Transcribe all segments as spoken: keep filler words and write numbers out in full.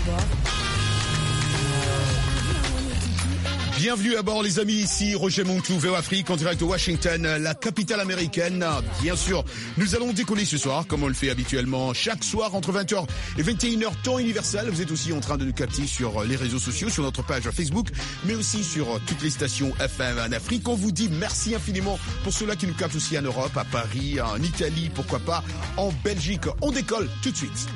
Bienvenue à bord les amis, ici Roger Montou, V O Afrique en direct de Washington, la capitale américaine. Bien sûr, nous allons décoller ce soir, comme on le fait habituellement chaque soir entre vingt heures et vingt et une heures temps universel. Vous êtes aussi en train de nous capter sur les réseaux sociaux, sur notre page Facebook, mais aussi sur toutes les stations F M en Afrique. On vous dit merci infiniment pour ceux-là qui nous captent aussi en Europe, à Paris, en Italie, pourquoi pas, en Belgique. On décolle tout de suite.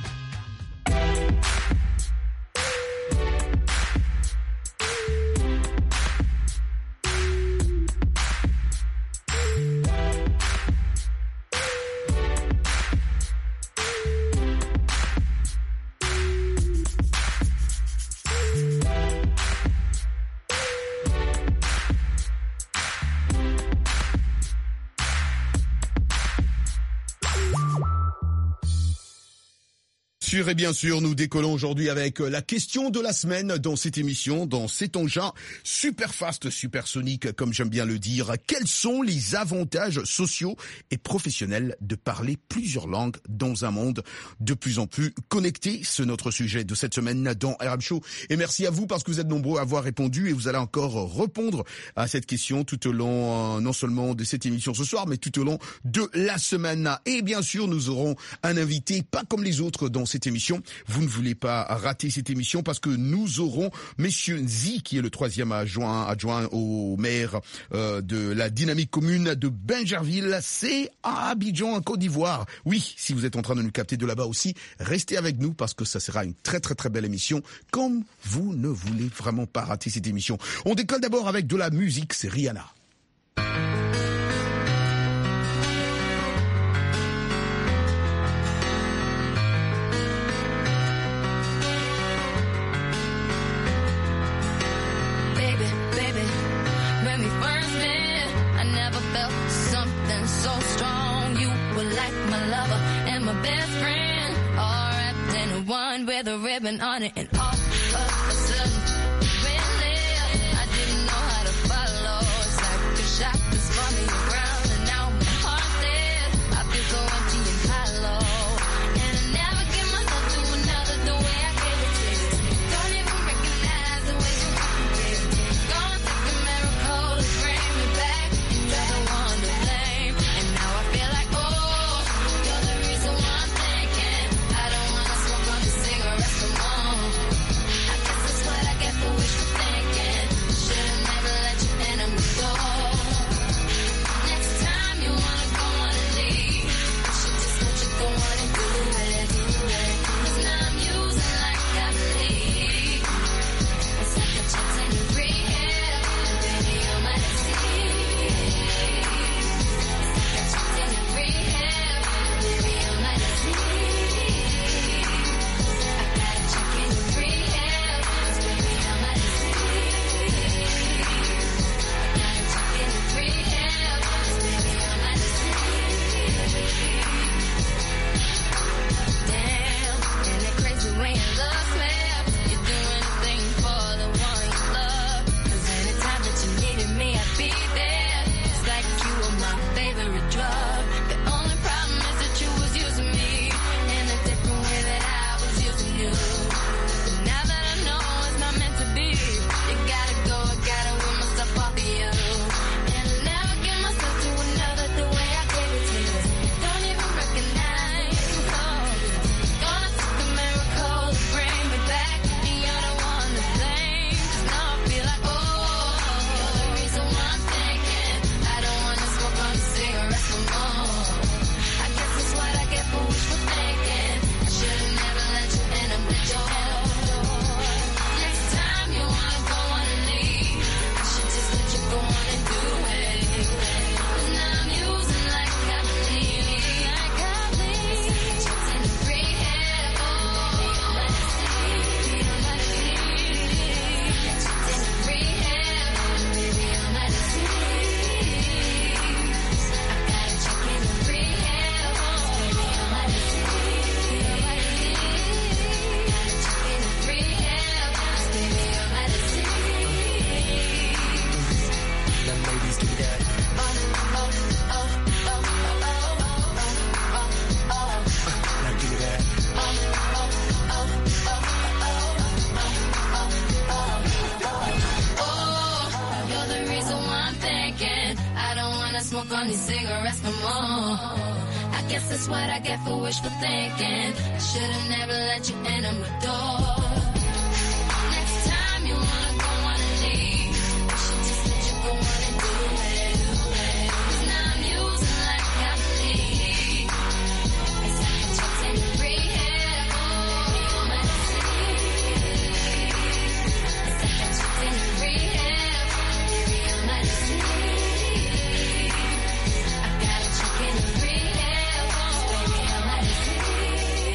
Et bien sûr, nous décollons aujourd'hui avec la question de la semaine dans cette émission, dans cet engin super fast, supersonique, comme j'aime bien le dire. Quels sont les avantages sociaux et professionnels de parler plusieurs langues dans un monde de plus en plus connecté? C'est notre sujet de cette semaine dans R M Show. Et merci à vous parce que vous êtes nombreux à avoir répondu et vous allez encore répondre à cette question tout au long, non seulement de cette émission ce soir, mais tout au long de la semaine. Et bien sûr, nous aurons un invité pas comme les autres dans cette émission. Vous ne voulez pas rater cette émission parce que nous aurons Monsieur Nzi, qui est le troisième adjoint, adjoint au maire euh, de la dynamique commune de Bingerville. C'est à Abidjan, en Côte d'Ivoire. Oui, si vous êtes en train de nous capter de là-bas aussi, restez avec nous parce que ça sera une très très très belle émission. Comme vous ne voulez vraiment pas rater cette émission. On décolle d'abord avec de la musique, c'est Rihanna. With a ribbon on it and all of a sudden really I didn't know how to follow. It's like the shot that's spun me around and now my heart's dead. I feel so empty and hollow and I never give myself to another the way I gave it to you. Don't even recognize the way you gave it to me. Gonna take a miracle to bring me back. You're the one to blame and now I feel like oh you're the reason why I'm thinking I don't wanna smoke on the cigarettes no more. I guess that's what I get for wishful thinking. Should've never let you in on the door. Next time you wanna go on and leave, you should just let you go on and do it. Cause now I'm using like I believe. It's like a chance in your rehab, and baby you're my disease. It's like a chance in your rehab, and baby you're my disease. I gotta check in your rehab, 'cause baby you're my disease. I gotta check in your rehab, 'cause baby you're my disease. Damn, isn't it crazy when you love me? You do anything for the one you love. 'Cause anytime that you needed me, I'd be there. It's like you were my favorite drug. The only problem is that you was using me in a different way that I was using you. But now that I know it's not meant to be, you gotta go, I gotta win myself off of you. And I never give myself to another the way I gave it to you. Don't even recognize, oh. Gonna take a miracle to bring me back, and you're the one to blame. 'Cause now I feel like, oh, you're the reason why I'm thinking I don't wanna smoke on the cigarettes no more. I guess that's what I get for wishful thinking. I should've never let you in, but smoke on these cigarettes no more. I guess that's what I get for wishful thinking. I should've never let you enter my door. Next time you wanna go on and leave, I should just let you go on and do it. 'Cause now I'm using like I believe. It's like a chance in rehab. Oh, you're my disease. It's like a chance in rehab. You're my disease. I got a check in rehab. Oh, baby, you're my disease.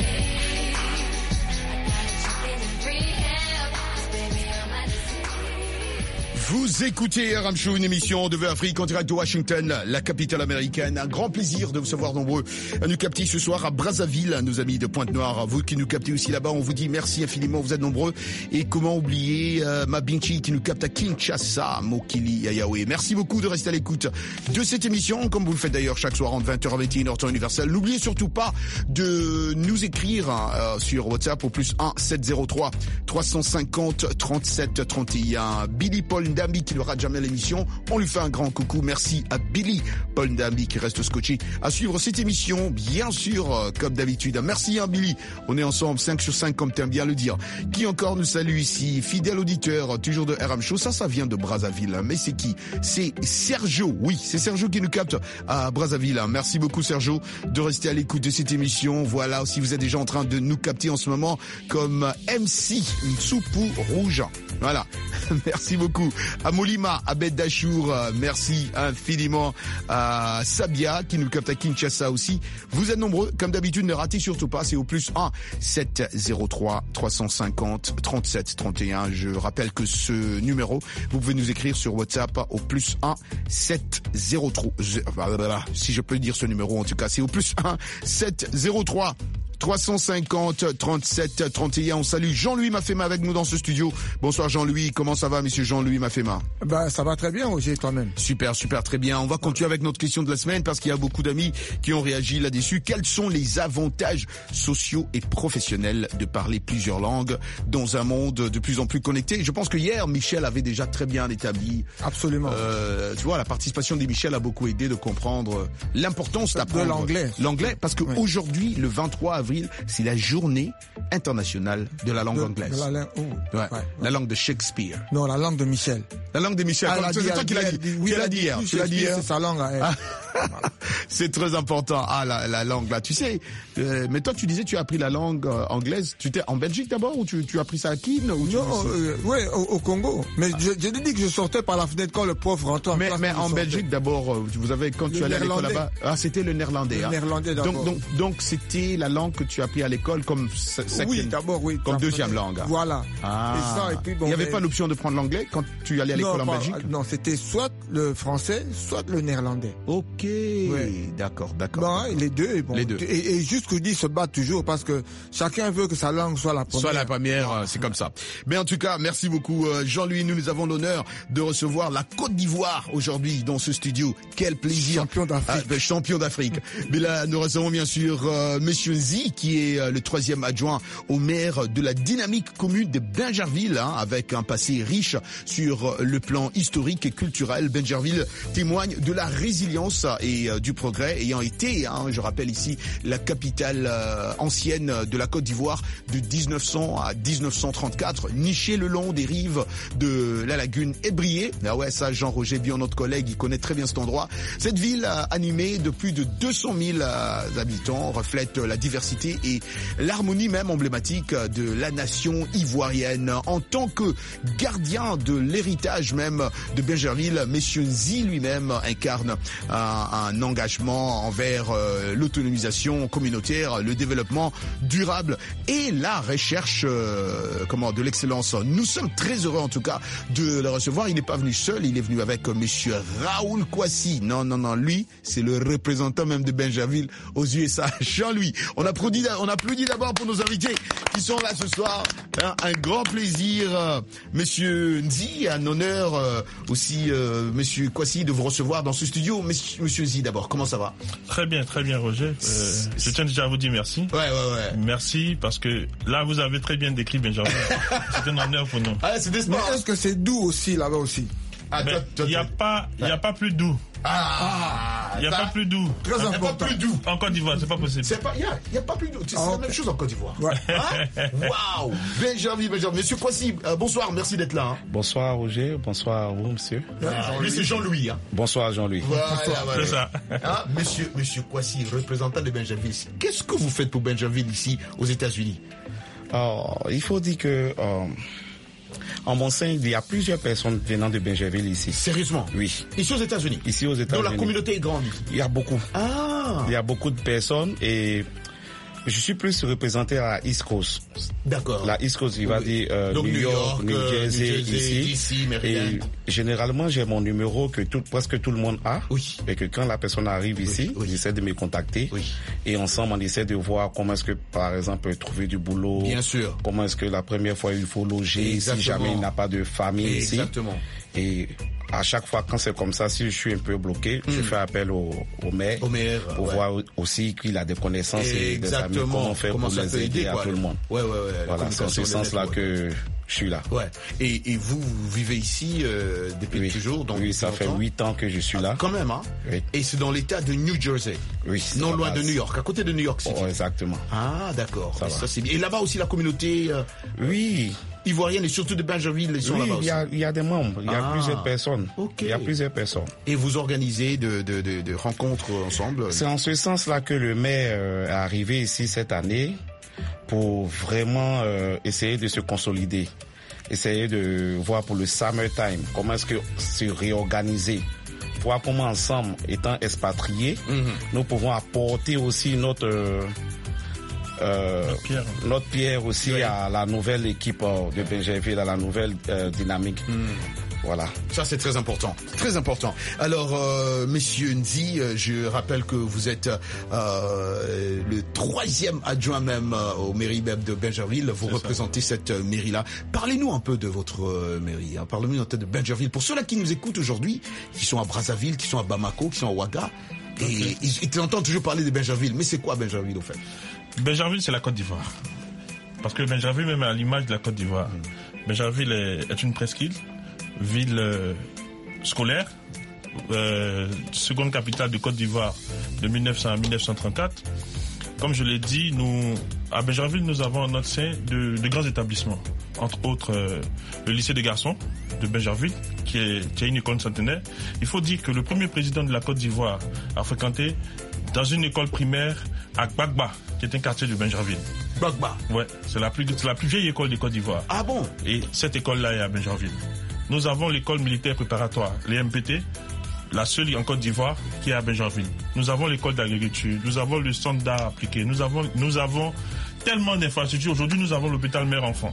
I got a check in rehab. Baby, you're my disease. Vous écoutez R M Show, une émission de V Afrique en direct de Washington, la capitale américaine. Un grand plaisir de vous savoir nombreux à nous capter ce soir à Brazzaville, nos amis de Pointe-Noire. Vous qui nous captez aussi là-bas, on vous dit merci infiniment, vous êtes nombreux. Et comment oublier euh, Mabinchi qui nous capte à Kinshasa, Mokili Yayawe. Merci beaucoup de rester à l'écoute de cette émission, comme vous le faites d'ailleurs chaque soir entre vingt heures à vingt et une heures temps universel. N'oubliez surtout pas de nous écrire euh, sur WhatsApp au plus un sept zéro trois trois cent cinquante trente-sept trente et un. Billy Paul Ndambi qui ne rate jamais l'émission, on lui fait un grand coucou. Merci à Billy Paul Ndambi qui reste scotché à suivre cette émission, bien sûr, euh, comme d'habitude. Merci hein, Billy, on est ensemble cinq sur cinq comme t'aimes bien le dire. Qui encore nous salue ici? Fidèle auditeur, toujours de R M Show, ça ça vient de Brazzaville, mais c'est qui? C'est Sergio, oui, c'est Sergio qui nous capte à Brazzaville. Merci beaucoup Sergio de rester à l'écoute de cette émission. Voilà, si vous êtes déjà en train de nous capter en ce moment comme M C Mtsoupu Rouge. Voilà, merci beaucoup à Molima, à Beth Dachour, euh, merci infiniment à Sabia qui nous capte à Kinshasa aussi. Vous êtes nombreux, comme d'habitude, ne ratez surtout pas, c'est au plus un sept zéro trois trois cent cinquante trente-sept trente et un. Je rappelle que ce numéro, vous pouvez nous écrire sur WhatsApp au plus un sept zéro trois, si je peux dire ce numéro en tout cas, c'est au plus un sept zéro trois trois cent cinquante trente-sept trente et un. On salue Jean-Louis Mafema avec nous dans ce studio. Bonsoir Jean-Louis, comment ça va monsieur Jean-Louis Mafema? Bah ça va très bien Roger, toi-même. Super, super, très bien. On va continuer avec notre question de la semaine parce qu'il y a beaucoup d'amis qui ont réagi là-dessus. Quels sont les avantages sociaux et professionnels de parler plusieurs langues dans un monde de plus en plus connecté? Je pense que hier, Michel avait déjà très bien établi. Absolument. Euh, tu vois, la participation de Michel a beaucoup aidé de comprendre l'importance d'apprendre de l'anglais. L'anglais, parce que oui. Aujourd'hui, le vingt-trois avril, c'est la journée internationale de la langue de, anglaise. De la, oh, ouais, ouais, ouais. La langue de Shakespeare. Non, la langue de Michel. La langue de Michel. Ah, c'est toi qui l'as dit. Oui, tu l'as dit hier. Tu l'as dit hier. C'est sa langue. Ah. C'est très important. Ah, la, la langue là. Tu sais, euh, mais toi tu disais tu as appris la langue euh, anglaise. Tu t'es en Belgique d'abord ou tu, tu as appris ça à Kin ou tu... Non, euh, oui, au, au Congo. Mais je, je dit que je sortais par la fenêtre quand le prof rentrait en mais, classe. Mais en Belgique d'abord, vous avez quand le tu allais à l'école là-bas. Ah, c'était le néerlandais. Le hein. néerlandais d'abord. Donc, donc, donc c'était la langue que tu as appris à l'école comme second, oui, d'abord, oui. comme deuxième langue. Voilà. Ah. Et ça, et puis, bon, il n'y avait mais... pas l'option de prendre l'anglais quand tu allais à l'école en pas, Belgique? Non, c'était soit le français, soit le néerlandais. Ok. Ouais. D'accord, d'accord. Bon, d'accord. les deux, bon. Les deux. Et, et juste que je dis, se battent toujours parce que chacun veut que sa langue soit la première. Soit la première, euh, c'est comme ça. Mais en tout cas, merci beaucoup euh, Jean-Louis. Nous, nous avons l'honneur de recevoir la Côte d'Ivoire aujourd'hui dans ce studio. Quel plaisir. Champion d'Afrique. Ah, champion d'Afrique. Mais là, nous recevons bien sûr euh, Monsieur Nzi, qui est euh, le troisième adjoint au maire de la dynamique commune de Bingerville, hein, avec un passé riche sur le plan historique et culturel. Bingerville témoigne de la résilience et euh, du progrès, ayant été, hein, je rappelle ici, la capitale euh, ancienne de la Côte d'Ivoire de dix-neuf cents à dix-neuf cent trente-quatre, nichée le long des rives de la lagune Ébrié. Ah ouais, ça, Jean-Roger Bion, notre collègue, il connaît très bien cet endroit. Cette ville euh, animée de plus de deux cent mille euh, habitants reflète la diversité et l'harmonie même emblématique de la nation ivoirienne. En tant que gardien de l'héritage même de Bingerville, Monsieur Nzi lui-même incarne un, un engagement envers euh, l'autonomisation communautaire, le développement durable et la recherche euh, comment de l'excellence. Nous sommes très heureux en tout cas de le recevoir. Il n'est pas venu seul, il est venu avec Monsieur Raoul Kwasi. Non, non, non, lui, c'est le représentant même de Bingerville aux U S A. Jean-Louis, on applaudit, on applaudit d'abord pour nos invités qui sont là ce soir. Hein, un grand plaisir, euh, Monsieur Nzi, un honneur euh, aussi, euh, Monsieur Kwasi, de vous recevoir dans ce studio. Monsieur, Monsieur Nzi, d'abord, comment ça va? Très bien, très bien, Roger. Euh, je tiens déjà à vous dire merci. Ouais, ouais, ouais. Merci parce que là, vous avez très bien décrit Benjamin. C'est un honneur pour nous. Ah, c'est des Mais est-ce que c'est doux aussi là-bas aussi? Ah, Mais il n'y a pas, il y a pas plus doux. Ah, Il n'y a pas plus doux. Très Il n'y a pas important. plus doux. En Côte d'Ivoire, c'est pas possible. C'est pas, il y a, il y a pas plus doux. C'est Ah, la ok. même chose en Côte d'Ivoire. Ouais. Hein? Waouh! Benjamin, Benjamin. Monsieur Kwasi, euh, bonsoir, merci d'être là. Hein. Bonsoir Roger, bonsoir à vous monsieur. Ah, lui, c'est Jean-Louis. Hein. Bonsoir Jean-Louis. Voilà, voilà. C'est ça. Hein, monsieur, monsieur Kwasi, représentant de Benjamin. Qu'est-ce que vous faites pour Benjamin ici aux États-Unis? Alors, il faut dire que euh, en mon sein, il y a plusieurs personnes venant de Benjerville ici. Sérieusement? Oui, Ici aux États-Unis? ici aux Donc États-Unis. la communauté est grande. Il y a beaucoup. Ah, Il y a beaucoup de personnes et je suis plus représenté à la East Coast. d'accord. La East Coast, il va Oui. dire euh, Donc, New New York, York, New euh, Jersey, New Jersey, ici. D C, Maryland. Et généralement, j'ai mon numéro que tout, presque tout le monde a. Oui. Et que quand la personne arrive ici, oui. j'essaie de me contacter. Oui. Et ensemble, on essaie de voir comment est-ce que, par exemple, trouver du boulot. Bien sûr. Comment est-ce que la première fois, il faut loger, Exactement. si jamais il n'a pas de famille Exactement. ici. Et à chaque fois, quand c'est comme ça, si je suis un peu bloqué, je fais appel au, au maire. Au maire, Pour ouais. voir aussi qu'il a des connaissances et des amis. Comment faire pour ça les peut aider aider, à quoi. tout le monde. Ouais, ouais, ouais. la Voilà, c'est en ce communication, le sens-là network. que je suis là. Ouais. Et, et vous, vous vivez ici euh, depuis Oui, toujours, donc oui, ça depuis fait longtemps? huit ans que je suis là. Quand même, hein. Oui. Et c'est dans l'État de New Jersey, Oui, c'est non la loin de base. New York, à côté de New York City. Oh, exactement. Ah, d'accord. Ça Et va. ça, c'est bien. Et là-bas aussi, la communauté euh, Oui, ivoirienne et surtout de Benjerville, ils sont oui, là-bas il aussi. y a, il y a des membres, il y a Ah, plusieurs personnes. ok. Il y a plusieurs personnes. Et vous organisez de, de, de, de rencontres ensemble. C'est en ce sens-là que le maire euh, est arrivé ici cette année pour vraiment euh, essayer de se consolider, essayer de voir pour le summertime comment est-ce que se réorganiser, voir comment ensemble, étant expatriés, Mhm. nous pouvons apporter aussi notre euh, euh, Notre pierre. notre pierre aussi Oui. à la nouvelle équipe euh, de Benjerville, à la nouvelle euh, dynamique. Voilà. Ça, c'est très important. Très important. Alors, euh, Monsieur Nzi, euh, je rappelle que vous êtes euh, le troisième adjoint même euh, aux mairies même de Benjerville. Vous C'est représentez cette euh, mairie-là. Parlez-nous un peu de votre euh, mairie. Hein. Parlez-nous un peu de Benjerville. Pour ceux-là qui nous écoutent aujourd'hui, qui sont à Brazzaville, qui sont à Bamako, qui sont à Ouaga, et ils, ils entendent toujours parler de Benjerville. Mais c'est quoi Benjerville, au fait? Benjerville, c'est la Côte d'Ivoire. Parce que Benjerville, même à l'image de la Côte d'Ivoire, Benjerville est, est une presqu'île, ville euh, scolaire, euh, seconde capitale de Côte d'Ivoire de mille neuf cents à mille neuf cent trente-quatre. Comme je l'ai dit, nous, à Benjerville, nous avons en notre sein de, de grands établissements. Entre autres, euh, le lycée des garçons de Benjerville, qui est, qui est une école centenaire. Il faut dire que le premier président de la Côte d'Ivoire a fréquenté dans une école primaire à Gbagba, qui est un quartier de Benjerville. Bagba. Ouais, c'est la plus, c'est la plus vieille école de Côte d'Ivoire. Ah bon? Et cette école-là est à Benjerville. Nous avons l'école militaire préparatoire, les M P T, la seule en Côte d'Ivoire qui est à Benjerville. Nous avons l'école d'agriculture, nous avons le centre d'art appliqué, nous avons, nous avons tellement d'infrastructures. Aujourd'hui, nous avons l'hôpital mère-enfant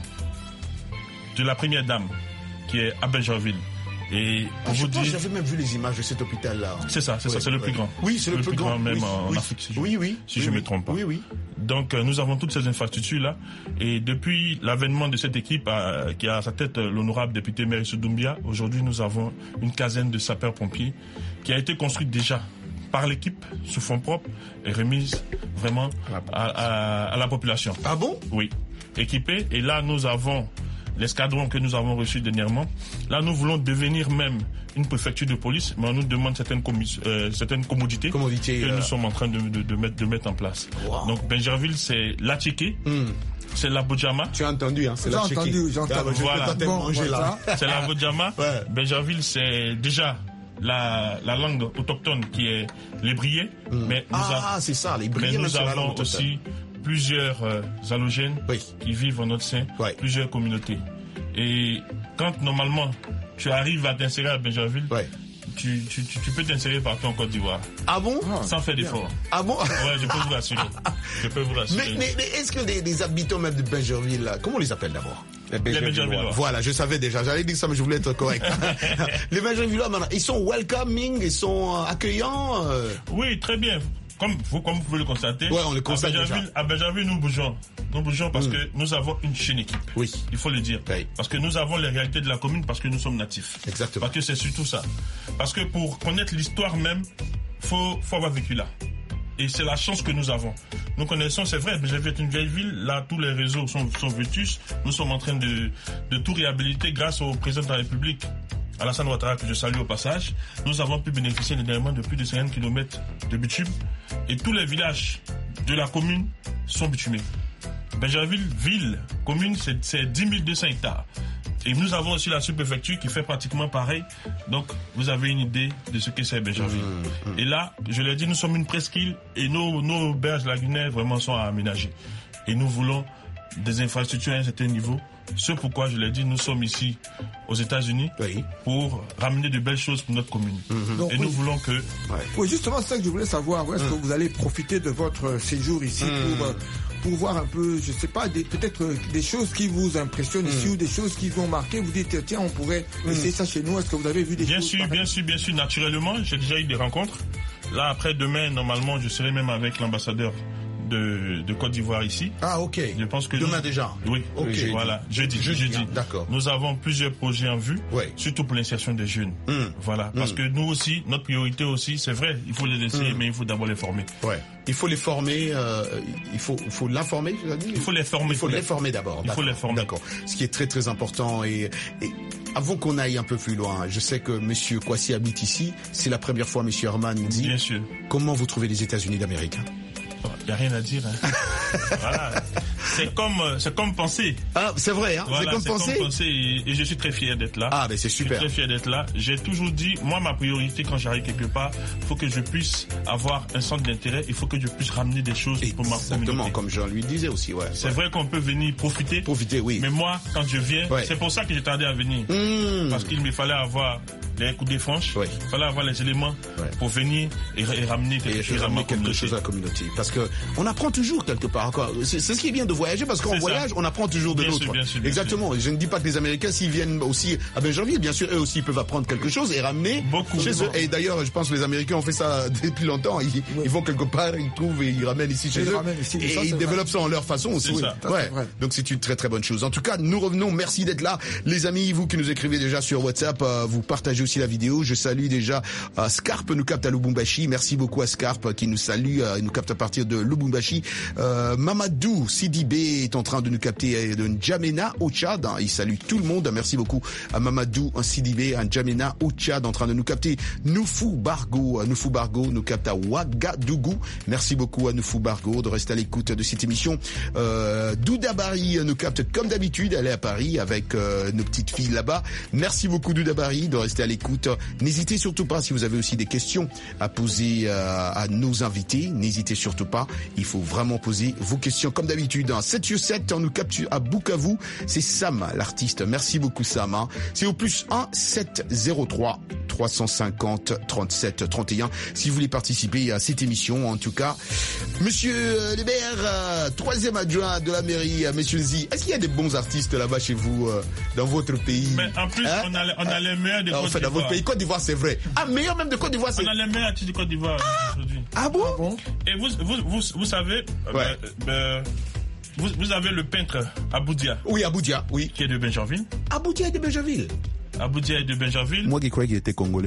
de la première dame qui est à Benjerville. Et Ah, pour je vous pense que dire, j'avais même vu les images de cet hôpital-là. c'est ça, c'est Ouais, ça, c'est le ouais. plus grand. Oui, c'est le, plus grand, même oui, en oui. Afrique, si je, oui, oui, si oui, je oui. me trompe pas. Oui, oui. Donc, euh, nous avons toutes ces infrastructures-là. Et depuis l'avènement de cette équipe, euh, qui a à sa tête euh, l'honorable député Mérissou Doumbia, aujourd'hui, nous avons une quinzaine de sapeurs-pompiers qui a été construite déjà par l'équipe sous fonds propres et remise vraiment à, à- à la population. Ah bon? Oui, équipée. Et là, nous avons l'escadron que nous avons reçu dernièrement. Là, nous voulons devenir même une préfecture de police, mais on nous demande certaines, commis- euh, certaines commodités, Commodités, que euh, nous sommes en train de, de, de mettre, de mettre en place. Wow. Donc, Benjerville, c'est l'Atchiké, Hmm. c'est la Bojama, Tu as entendu, hein? C'est J'ai la Tchéquie. entendu, j'ai entendu. Ah, bah, je Voilà. vais pas tellement Bon, manger là. voilà. c'est la Bojama. Ouais. Benjerville, c'est déjà la, la langue autochtone qui est l'ébrié, mais nous, Ah, a- c'est ça, les mais brillants nous sur la langue avons autochtone. aussi plusieurs euh, halogènes Oui. qui vivent en notre sein, Ouais. plusieurs communautés. Et quand normalement tu arrives à t'insérer à Benjerville, Ouais. tu, tu, tu, tu peux t'insérer partout en Côte d'Ivoire, Ah bon? sans faire d'efforts. Ah bon? Ouais, je peux vous rassurer. Je peux vous rassurer. Mais, mais, mais est-ce que les, les habitants même de Benjerville, là, comment on les appelle d'abord? Les Les Benjervillois. Benjervillois. Voilà, je savais déjà, j'allais dire ça, mais je voulais être correct. Les Benjervillois, maintenant, ils sont welcoming, ils sont euh, accueillants. euh. Oui, très bien. Comme vous, comme vous pouvez le constater, Ouais, on le constate à Benjerville, déjà. à Benjerville, nous bougeons. Nous bougeons parce que nous avons une chaîne équipe. Oui. Il faut le dire. Oui. Parce que nous avons les réalités de la commune parce que nous sommes natifs. Exactement. Parce que c'est surtout ça. Parce que pour connaître l'histoire même, faut, faut avoir vécu là. Et c'est la chance que nous avons. Nous connaissons, c'est vrai, Benjerville est une vieille ville. Là, tous les réseaux sont, sont vétus. Nous sommes en train de, de tout réhabiliter grâce au président de la République, Alassane Ouattara, que je salue au passage, nous avons pu bénéficier dernièrement de plus de cinquante kilomètres de bitume et tous les villages de la commune sont bitumés. Benjerville, ville, commune, c'est, c'est dix mille deux cents hectares. Et nous avons aussi la sous-préfecture qui fait pratiquement pareil. Donc, vous avez une idée de ce que c'est Benjerville. Mmh, mmh. Et là, je l'ai dit, nous sommes une presqu'île et nos, nos berges lagunaires vraiment sont à aménager. Et nous voulons des infrastructures à un certain niveau. C'est pourquoi, je l'ai dit, nous sommes ici aux États-Unis oui. pour ramener de belles choses pour notre commune. Mmh. Donc, et oui. nous voulons que... Ouais. Oui, justement, c'est ça que je voulais savoir. Est-ce mmh. que vous allez profiter de votre séjour ici mmh. pour... pour voir un peu, je sais pas, des, peut-être des choses qui vous impressionnent mmh. ici ou des choses qui vous ont marqué. Vous dites, tiens, on pourrait mmh. essayer ça chez nous. Est-ce que vous avez vu des bien choses? Sûr, bien sûr, bien sûr, naturellement. J'ai déjà eu des rencontres. Là, après, demain, normalement, je serai même avec l'ambassadeur de, de Côte d'Ivoire ici. Ah, ok. Je pense que demain nous... déjà. Oui, ok. Jeudi. Voilà, jeudi. Jeudi. jeudi. Ah, d'accord. Nous avons plusieurs projets en vue, ouais. surtout pour l'insertion des jeunes. Mmh. Voilà, parce mmh. que nous aussi, notre priorité aussi, c'est vrai, il faut les laisser, mmh. mais il faut d'abord les former. Ouais. Il faut les former, euh, il faut, il faut l'informer, tu as dit? Il faut les former. Il faut les former d'abord. Il faut les former. D'accord. Ce qui est très très important et, et avant qu'on aille un peu plus loin, je sais que Monsieur Kwasi habite ici. C'est la première fois, Monsieur Herman dit. Bien sûr. Comment vous trouvez les États-Unis d'Amérique? Il n'y a rien à dire. Hein. Voilà. C'est comme, c'est comme penser. Ah, c'est vrai, hein. Voilà, c'est comme c'est penser. Comme penser et, et je suis très fier d'être là. Ah, ben c'est super. Je suis très fier d'être là. J'ai toujours dit, moi, ma priorité quand j'arrive quelque part, il faut que je puisse avoir un centre d'intérêt. Il faut que je puisse ramener des choses Exactement, pour ma communauté. Exactement, comme Jean lui disait aussi, ouais. C'est ouais. vrai qu'on peut venir profiter. Profiter, oui. Mais moi, quand je viens, ouais. c'est pour ça que j'ai tardé à venir. Mmh. Parce qu'il me fallait avoir les coups des franches. Ouais. Il fallait avoir les éléments ouais. pour venir et, et ramener quelque, et chose, ramener à ma quelque chose à la communauté. Parce que on apprend toujours quelque part. C'est, c'est ce qui est bien de voyager parce qu'en voyage, on apprend toujours de bien l'autre. Sûr, bien sûr, bien Exactement. sûr. Je ne dis pas que les Américains, s'ils viennent aussi à Benjerville, bien sûr, eux aussi peuvent apprendre quelque chose et ramener beaucoup chez eux. Et d'ailleurs, je pense que les Américains ont fait ça depuis longtemps. Ils, oui. ils vont quelque part, ils trouvent et ils ramènent ici chez ils eux. Ici, et ça, ils développent ça en leur façon aussi. Oui. Ça. Ouais. Donc c'est une très très bonne chose. En tout cas, nous revenons. Merci d'être là, les amis. Vous qui nous écrivez déjà sur WhatsApp, euh, vous partagez aussi la vidéo. Je salue déjà euh, Scarpe, nous capte à Lubumbashi. Merci beaucoup à Scarpe qui nous salue, euh, nous capte à partir de Lubumbashi. Euh, Mamadou Sidibé est en train de nous capter de N'Djamena au Tchad. Il salue tout le monde. Merci beaucoup à Mamadou Sidibé, à N'Djamena au Tchad en train de nous capter. Noufou Bargo, Noufou Bargo nous capte à Ouagadougou. Merci beaucoup à Noufou Bargo de rester à l'écoute de cette émission. Euh, Douda Bari nous capte comme d'habitude. Elle est à Paris avec euh, nos petites filles là-bas. Merci beaucoup Douda Bari de rester à l'écoute. N'hésitez surtout pas si vous avez aussi des questions à poser euh, à nos invités. N'hésitez surtout pas. Il faut vraiment poser vos questions comme d'habitude. sept sur sept, on nous capte à Bukavu. C'est Sam, l'artiste. Merci beaucoup Sam. Hein. C'est au plus un sept zéro trois trois cent cinquante trente-sept trente et un. Si vous voulez participer à cette émission, en tout cas. Monsieur Lebert, euh, troisième adjoint de la mairie, euh, Monsieur Zi, est-ce qu'il y a des bons artistes là-bas chez vous, euh, dans votre pays? Mais en plus, hein? on, a, on a les meilleurs de Côte d'Ivoire. Enfin, dans votre pays, Côte d'Ivoire, c'est vrai. Ah, meilleur même de Côte d'Ivoire, c'est... On a les meilleurs artistes de Côte d'Ivoire ah aujourd'hui. Ah bon, ah bon? Et vous, vous, vous, vous savez... Ouais. Euh, euh, Vous, vous avez le peintre Aboudia. Oui, Aboudia, oui. Qui est de Benjerville. Aboudia est de Benjerville. Aboudia est de Benjerville. Moi qui croyais qu'il était congolais.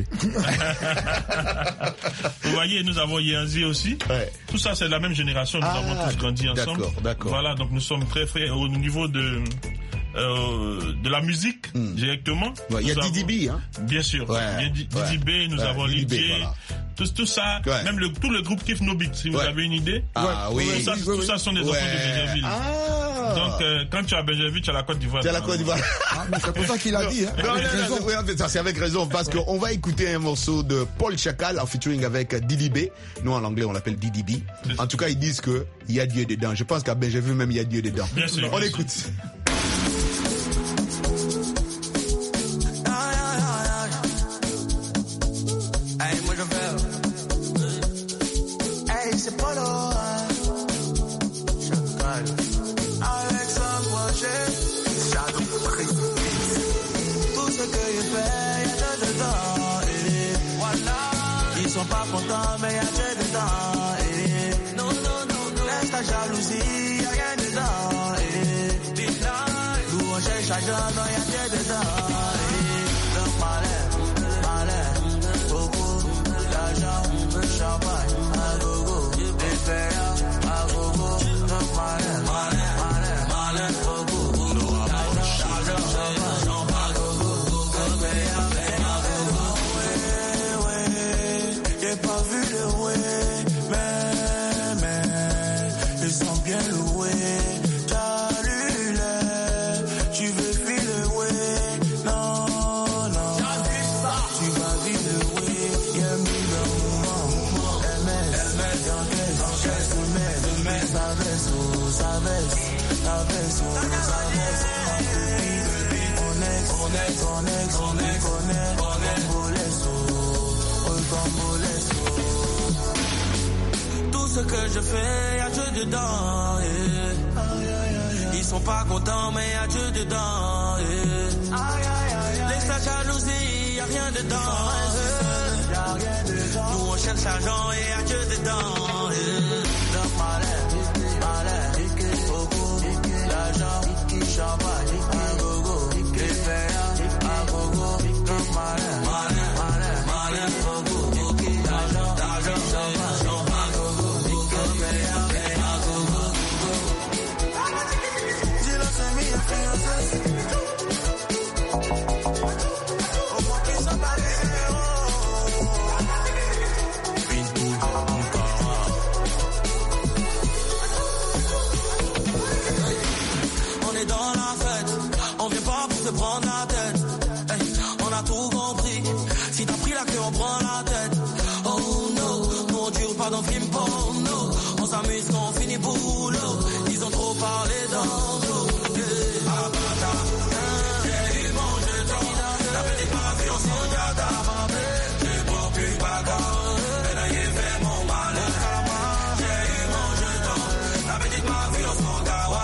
Vous voyez, nous avons Yanzi aussi. Ouais. Tout ça, c'est la même génération. Nous ah, avons tous grandi ensemble. D'accord, d'accord. Voilà, donc nous sommes très frères au niveau de... Euh, de la musique mm. directement. Il ouais, y a avons, Didi B, hein. Bien sûr. Ouais, il y a Didi ouais, B, nous ouais, avons Lidier. Voilà. Tout, tout ça, ouais. même le, tout le groupe Kif No Beat, si vous ouais. avez une idée. Ah oui. Tout ça, oui, tout oui. ça sont des ouais. enfants de Benjerville. Ah. Donc, euh, quand tu as Benjerville, tu as la Côte d'Ivoire. Tu as la Côte d'Ivoire. Ah, mais c'est pour ça qu'il a dit. Hein. Non, non, non, non, ça c'est avec raison, parce ouais. qu'on va écouter un morceau de Paul Chacal en featuring avec Didi B. Nous, en anglais, on l'appelle Didi B. En tout cas, ils disent que il y a Dieu dedans. Je pense qu'à Benjerville même, il y a Dieu dedans. Bien sûr. On bien écoute. Sûr. Pas content, mais y'a Dieu dedans. Eh. Non, non, non, non. Laisse ta jalousie, y'a rien dedans. Eh. Nous on cherche argent, non, y'a Dieu dedans. Eh. Le malin, malin, beaucoup d'argent, champagne, à gogo, des payants, à gogo. Le malin, malin, malin, malin, beaucoup d'argent, champagne, à gogo, des payants. ex, ton ex, ton ex, Cambolesso, oh Cambolesso. Tout ce que je fais, y'a Dieu dedans, yeah. Ils sont pas contents, mais y'a Dieu dedans, yeah. Laisse la jalousie, y'a rien dedans, yeah. Nous on cherche l'argent et y'a Dieu dedans, yeah. Champagne, un gogo, les fers, un gogo, comme malin, malin, malin, malin, gogo, l'argent, l'argent, champagne, champagne, gogo, comme fers, un gogo, dis-le c'est mi fiancé, au moins qu'ils sont pas des héros, Pintou, Ankara. On est dans la fête, on vient pas pour se prendre la tête. Hey, on a tout compris, si t'as pris la clé on prend la tête. Oh no, nous on dure pas dans le film porno. On s'amuse quand on finit boulot. Ils ont trop parlé dans l'eau. Yeah. Abata, j'ai eu mon jeton. La petite m'a vu en son dada. J'ai pas plus bagarre, mais là il fait mon malheur. J'ai eu mon jeton. La petite m'a vu en son gawa.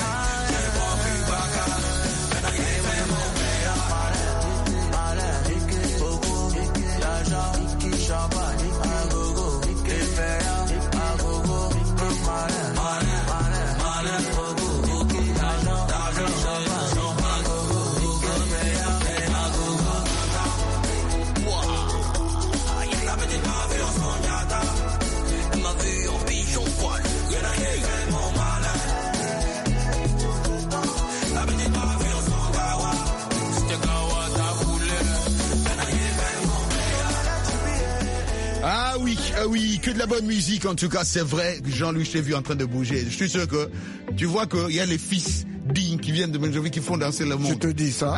Ah oui, ah oui, que de la bonne musique en tout cas, c'est vrai. Jean-Louis, je t'ai vu en train de bouger. Je suis sûr que tu vois qu'il y a les fils dignes qui viennent de Bon Jovi qui font danser le monde. Je te dis ça.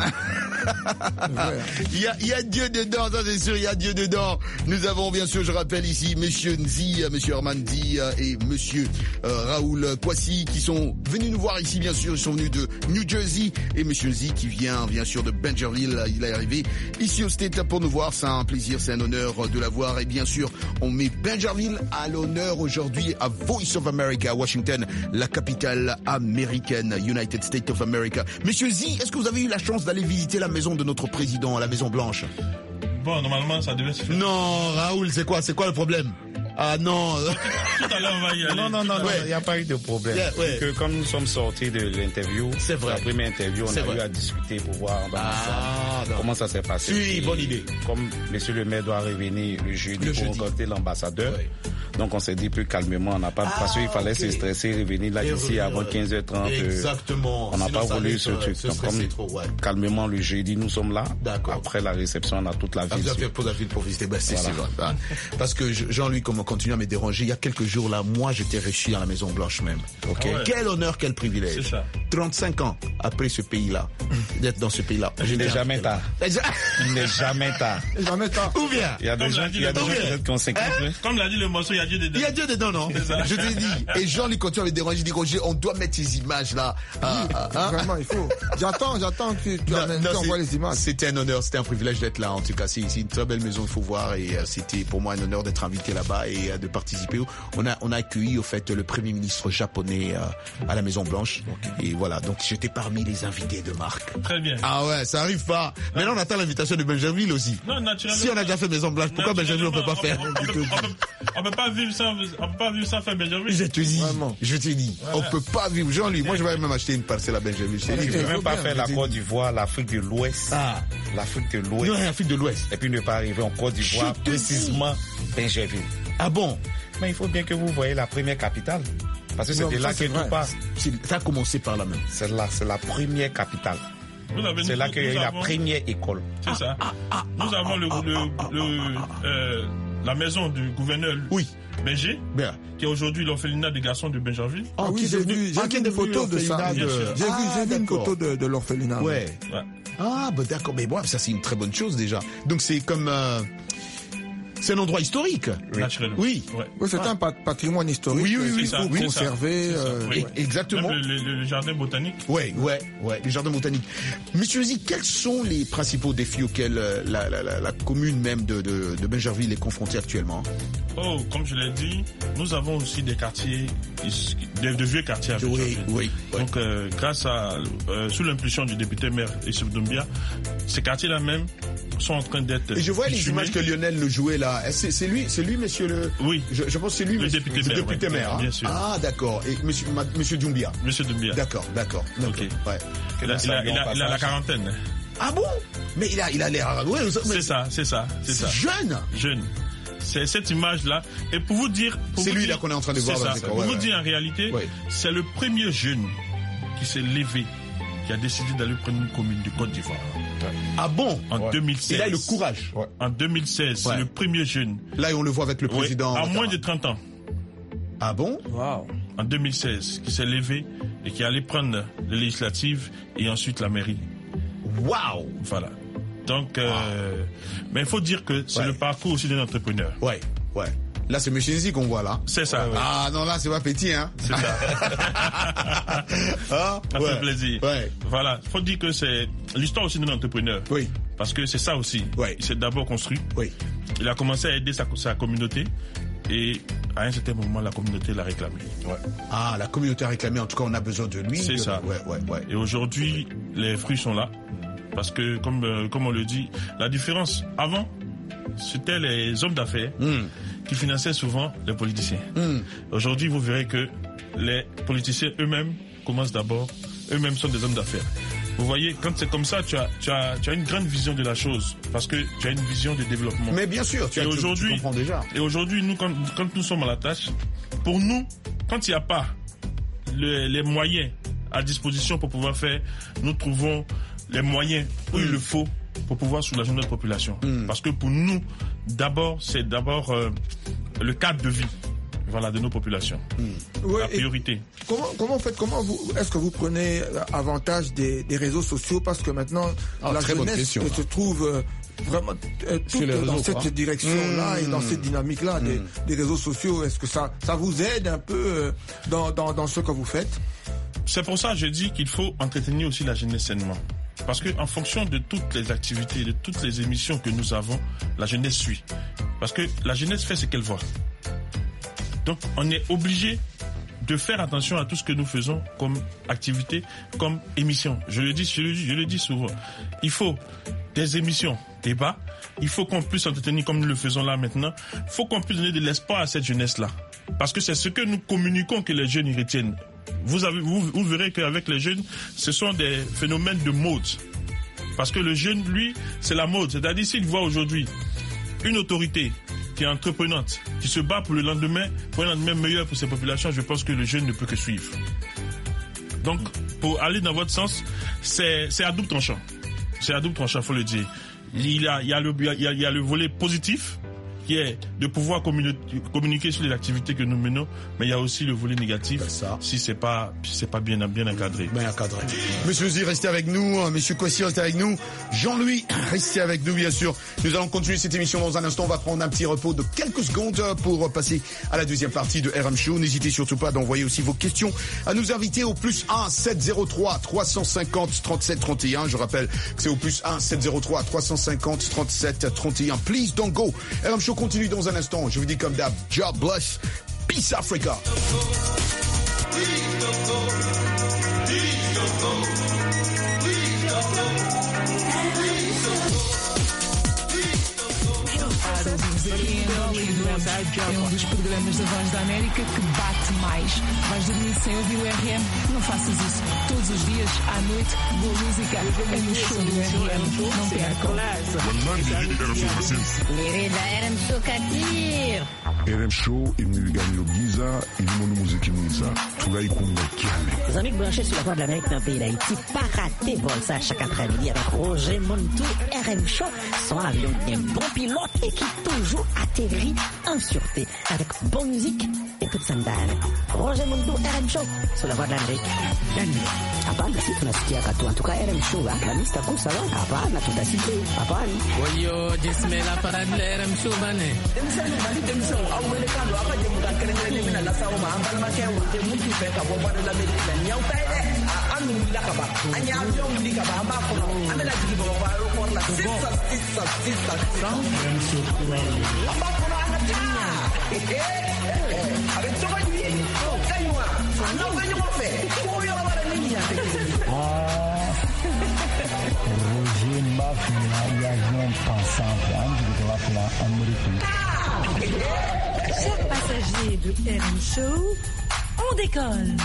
Il y a, il y a Dieu dedans, ça c'est sûr, il y a Dieu dedans. Nous avons bien sûr, je rappelle ici, Monsieur Nzi, Monsieur Armandi et Monsieur euh, Raoul Kwasi qui sont venus nous voir ici, bien sûr. Ils sont venus de New Jersey et Monsieur Nzi qui vient bien sûr de Benjerville. Il est arrivé ici au State pour nous voir. C'est un plaisir, c'est un honneur de l'avoir. Et bien sûr, on met Benjerville à l'honneur aujourd'hui à Voice of America, à Washington, la capitale américaine, United States of America. Monsieur Nzi, est-ce que vous avez eu la chance d'aller visiter la maison de notre président, la Maison Blanche? Bon, normalement, ça devait se faire. Non, Raoul, c'est quoi, c'est quoi le problème? Ah non. Tout à l'heure, on va y aller. Non, non, non, il Ouais. n'y a pas eu de problème. Yeah, ouais. Que comme nous sommes sortis de l'interview, C'est vrai. la première interview, on C'est a vrai. eu à discuter pour voir dans Ah, l'ensemble non. comment ça s'est passé. Oui, Et bonne idée. Comme monsieur le maire doit revenir le jeudi Le pour jeudi. rencontrer l'ambassadeur, Ouais. donc on s'est dit plus calmement, on n'a pas, Ah, parce qu'il fallait ok. se stresser, revenir là Et d'ici revenir, avant ouais. quinze heures trente. euh, Exactement. On n'a Sinon, pas ça voulu allait ce être, truc. se Donc, stresser comme trop, ouais. calmement le jeudi, nous sommes là. D'accord. Après la réception, on a toute la Ah, ville. vous avez pour la ville pour visiter, ben, c'est, Voilà. c'est vrai. Ah. Parce que je- Jean-Louis, comme on continue à me déranger, il y a quelques jours là, moi j'étais reçu à la Maison Blanche même. Ok. Ah ouais. Quel honneur, quel privilège. C'est ça. trente-cinq ans après ce pays-là, d'être dans ce pays-là. Il n'est jamais tard. Exact. Il n'est jamais tard. Jamais temps. Ou bien. Il y a des Comme gens l'a qui, dit il y a le des gens docteur. peut-être qui ont cinquante. hein. Comme l'a dit le morceau, il y a Dieu dedans. Il y a Dieu dedans, non? C'est ça. Je te dis. Et Jean-Louis continue à me déranger, il dit Roger, on doit mettre ces images là. Ah, ah, ah. Vraiment, il faut. J'attends, j'attends que tu, Non, amènes- non, tu envoies c'est- les images. C'était un honneur, c'était un privilège d'être là. En tout cas, c'est c'est une très belle maison, il faut voir. Et euh, c'était pour moi un honneur d'être invité là-bas et euh, de participer. On a, on a accueilli au fait le premier ministre japonais euh, à la Maison Blanche. Et voilà, donc j'étais parmi les invités de marque. Très bien. Ah ouais, ça arrive pas. Maintenant, on attend l'invitation de Benjerville aussi. Non, naturellement. Si on a déjà fait Maison Blanche, pourquoi Benjerville on peut pas faire? On peut, on peut- on peut pas vivre sans, on peut pas vivre sans faire Benjerville. Je te dis, Vraiment. je te dis, on peut pas vivre. Jean-Louis, moi je vais même acheter une parcelle à Benjerville. Je te dis. Tu ne peux faut même pas bien, faire la je dis. Côte d'Ivoire, l'Afrique de l'Ouest. Ah. L'Afrique de l'Ouest. Non, Afrique de l'Ouest. Et puis ne pas arriver en Côte d'Ivoire, Je te précisément Benjerville. Ah bon? Mais il faut bien que vous voyez la première capitale. Parce que Non, c'était ça, là c'est que vrai. tout passe. C'est- Ça a commencé par là même. C'est là, c'est la première capitale. Vous avez- C'est là nous- qu'il y a eu nous la avons- première école. C'est ça. Nous avons le, le, le, euh, la maison du gouverneur Oui. Berger, Bien. qui est aujourd'hui l'orphelinat des garçons de Benjerville. Ah oui, qui j'ai est devenu- vu, ah, j'ai qui est vu une devenu photo de ça. l'orphelinat J'ai de- vu, j'ai Ah, vu une d'accord. photo de, de l'orphelinat. Ouais. Ouais. Ah, bah d'accord, mais bon, ça c'est une très bonne chose déjà. Donc c'est comme, euh, C'est un endroit historique. Naturellement. Oui. Ouais. Oui, c'est un pat- patrimoine historique Oui, oui, oui, qu'il c'est faut ça, oui, conserver. c'est ça, euh, c'est ça, oui. Et- Exactement. Même le, le- le jardin botanique. Ouais, ouais, ouais, les jardins botaniques. Monsieur Zi, quels sont les principaux défis auxquels euh, la, la, la, la commune même de, de, de Bingerville est confrontée actuellement? Oh, comme je l'ai dit, nous avons aussi des quartiers, de, de vieux quartiers à Oui, Bingerville. oui, oui. Donc, euh, grâce à, euh, sous l'impulsion du député maire Issou Doumbia, ces quartiers-là même sont en train d'être. Et je vois les bitumés. images que Lionel le jouait là. C'est, c'est lui, c'est lui, monsieur le. Oui. Je, je pense que c'est lui, Le monsieur, député le maire, député ouais, maire. hein. bien sûr. Ah, d'accord. Et monsieur, ma- monsieur Doumbia. Monsieur Doumbia. D'accord, d'accord. d'accord. Ok. Ouais. Il a, il a- il a- il a la quarantaine. Ah bon? Mais il a, il a l'air. Ouais, mais C'est ça, c'est ça, c'est ça. jeune. Jeune. C'est cette image-là. Et pour vous dire... pour C'est vous lui, dire- là, qu'on est en train de c'est voir dans ça. les écrans, Pour ouais, vous ouais. dire, en réalité, Ouais. c'est le premier jeune qui s'est levé, qui a décidé d'aller prendre une commune de Côte d'Ivoire. Ah bon? En deux mille seize. Il a le courage. En deux mille seize, Ouais. c'est le premier jeune. Là, on le voit avec le Oui, président. à moins de trente ans. Ah bon? Waouh. En deux mille seize, qui s'est levé et qui est allé prendre les législatives et ensuite la mairie. Waouh! Voilà. Donc, euh, mais il faut dire que c'est Ouais. le parcours aussi d'un entrepreneur. Ouais, ouais. Là, c'est monsieur Nzi qu'on voit là. C'est ça. oui. Ah non, là, c'est pas petit, hein. C'est ça. Ah, Ça ouais. fait plaisir. Ouais. Voilà. Faut dire que c'est l'histoire aussi d'un entrepreneur. Oui, Parce que c'est ça aussi. Ouais. Il s'est d'abord construit. oui. Il a commencé à aider sa, sa communauté. Et à un certain moment, la communauté l'a réclamé. Ah, la communauté a réclamé, en tout cas, on a besoin de lui. C'est De- ça. Ouais, ouais, ouais. Et aujourd'hui, les fruits sont là. Parce que, comme, euh, comme on le dit, la différence, avant, c'était les hommes d'affaires Hmm. qui finançaient souvent les politiciens. Hmm. Aujourd'hui, vous verrez que les politiciens eux-mêmes commencent d'abord, eux-mêmes sont des hommes d'affaires. Vous voyez, quand c'est comme ça, tu as, tu as, tu as une grande vision de la chose, parce que tu as une vision de développement. Mais bien sûr, tu, Et as, tu- tu aujourd'hui- comprends déjà. Et aujourd'hui, nous, quand, quand nous sommes à la tâche, pour nous, quand il n'y a pas le- les moyens à disposition pour pouvoir faire, nous trouvons les moyens où il le faut pour pouvoir soulager notre population. Parce que pour nous, d'abord, c'est d'abord euh, le cadre de vie, voilà, de nos populations. Ouais, La et priorité. comment, comment faites, comment vous, est-ce que vous prenez avantage des, des réseaux sociaux parce que maintenant Ah, la très bonne jeunesse question, se trouve euh, vraiment euh, toute les réseaux, dans quoi. cette direction-là et dans cette dynamique-là des, des réseaux sociaux. Est-ce que ça, ça vous aide un peu euh, dans, dans, dans ce que vous faites? C'est pour ça que je dis qu'il faut entretenir aussi la jeunesse sainement. Parce que en fonction de toutes les activités, de toutes les émissions que nous avons, la jeunesse suit. Parce que la jeunesse fait ce qu'elle voit. Donc on est obligé de faire attention à tout ce que nous faisons comme activité, comme émission. Je le dis, je le dis, je le dis souvent. Il faut des émissions, débats. Il faut qu'on puisse entretenir comme nous le faisons là maintenant. Il faut qu'on puisse donner de l'espoir à cette jeunesse-là. Parce que c'est ce que nous communiquons que les jeunes y retiennent. Vous, avez, vous, vous verrez qu'avec les jeunes, ce sont des phénomènes de mode. Parce que le jeune, lui, c'est la mode. C'est-à-dire, s'il voit aujourd'hui une autorité qui est entreprenante, qui se bat pour le lendemain, pour un lendemain meilleur pour ses populations, je pense que le jeune ne peut que suivre. Donc, pour aller dans votre sens, c'est, c'est à double tranchant. C'est à double tranchant, faut le dire. Il y a, il y a, le, il y a, il y a le volet positif, qui est de pouvoir communi- communiquer sur les activités que nous menons, mais il y a aussi le volet négatif, C'est ça. si c'est pas, si c'est pas bien, bien encadré. Bien encadré. Monsieur Zi, restez avec nous. hein, Monsieur Kouassi, restez avec nous. Jean-Louis, restez avec nous, bien sûr. Nous allons continuer cette émission dans un instant. On va prendre un petit repos de quelques secondes pour passer à la deuxième partie de R M Show. N'hésitez surtout pas d'envoyer aussi vos questions à nous inviter au plus un sept zéro trois trois cent cinquante trente-sept trente et un. Je rappelle que c'est au plus un sept zéro trois trois cent cinquante trente-sept trente et un. Please don't go. R M Show continue dans un instant. Je vous dis comme d'hab, job bless. Peace Africa. É um dos programas da Voz da América que bate mais. Vais dormir sem ouvir o R M? Não faças isso. Todos os dias, à noite, boa música é no show do R M. Não percam. Querida, era-me chocatir. R M Show iri mu biganiro byiza irimo n'umuziki mwiza turayikunda cyane. Les amis branchés sur la voix de l'Amérique dans le pays d'Haïti, pas raté vol ça chaque après-midi avec Roger Montou, R M Show, son avion d'un bon pilote et qui toujours atterrit en sûreté avec bonne musique et toute sandale. Roger Montou, R M Show, sur la voix de l'Amérique. Hapana, si tunasikia katu. En tout cas, R M Show, la lista kuu sawa. Hapana, tutasikia. Hapana. Wayo, jismela parade la R M Show bane. Demisani bali demisani au wele kando apa je muka kere kere mina la sawo ma ambal ma ke wote mutu fe ka bo bana la Amerika la nyau tai de anu la ka ba anya avion li ka ba amba ko amela jigi bo ba ro por la sisa sisa sisa amba ko na tinya eh eh avec to ba ni kaywa no ba ni mo fe ko yo ba la niña Roger Mafia y avion pensant de la plan américain. Chers passagers de R M Show, on décolle.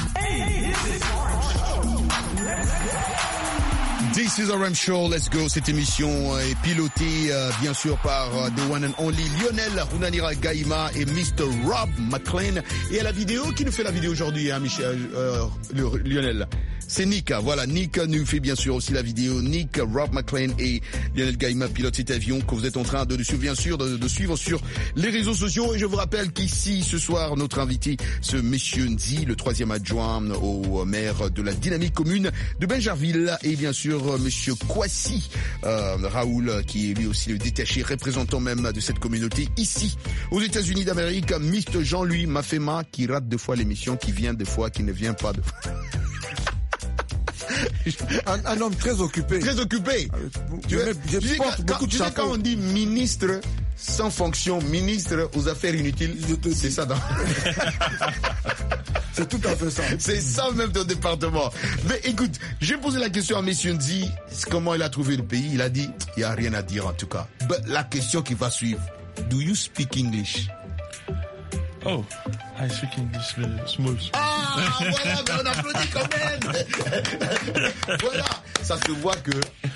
This is R M Show, let's go. Cette émission est pilotée euh, bien sûr par euh, the one and only Lionel Runanira Gaima et mister Rob McLean. Et à la vidéo, qui nous fait la vidéo aujourd'hui, hein, Michel, euh, le, Lionel? C'est Nick, voilà, Nick nous fait bien sûr aussi la vidéo. Nick, Rob McLean et Lionel Gaima pilotent cet avion que vous êtes en train de, de suivre, bien sûr, de, de suivre sur les réseaux sociaux. Et je vous rappelle qu'ici, ce soir, notre invité, ce monsieur Nzi, le troisième adjoint au maire de la dynamique commune de Benjerville, et bien sûr, monsieur Kwasi euh, Raoul, qui est lui aussi le détaché représentant même de cette communauté ici, aux États-Unis d'Amérique, mister Jean-Louis Mafema, qui rate deux fois l'émission, qui vient deux fois, qui ne vient pas deux fois. Un, un homme très occupé. Très occupé. Tu je, je, je porte beaucoup de chapeaux. Quand on dit ministre sans fonction, ministre aux affaires inutiles, c'est ça. Dans... c'est tout à fait ça. C'est ça même ton département. Mais écoute, j'ai posé la question à M. Nzi, comment il a trouvé le pays. Il a dit, il n'y a rien à dire en tout cas. But la question qui va suivre, do you speak English? Oh, I speak English uh, small. Ah, voilà, ben on applaudit quand même. Voilà, ça se voit que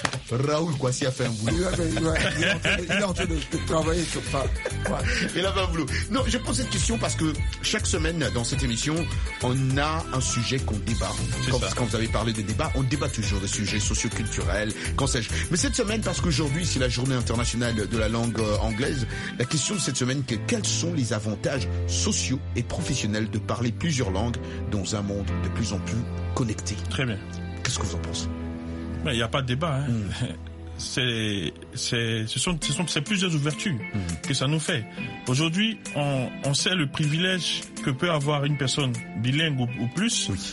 Raoul Kwasi a fait un boulot. Il, avait, ouais, il, est en train de, il est en train de, de travailler sur ça. Ouais. Il a fait un boulot. Non, je pose cette question parce que chaque semaine dans cette émission, on a un sujet qu'on débat. Quand, quand vous avez parlé de débat, on débat toujours des sujets socio-culturels, qu'en sais-je. Mais cette semaine, parce qu'aujourd'hui, c'est la journée internationale de la langue anglaise, la question de cette semaine, que quels sont les avantages sociaux et professionnels de parler plusieurs langues dans un monde de plus en plus connecté? Très bien. Qu'est-ce que vous en pensez? Il n'y a pas de débat. Hein. Mm. C'est, c'est, ce sont, ce sont, c'est plusieurs ouvertures mm. que ça nous fait. Aujourd'hui, on, on sait le privilège que peut avoir une personne bilingue ou, ou plus oui.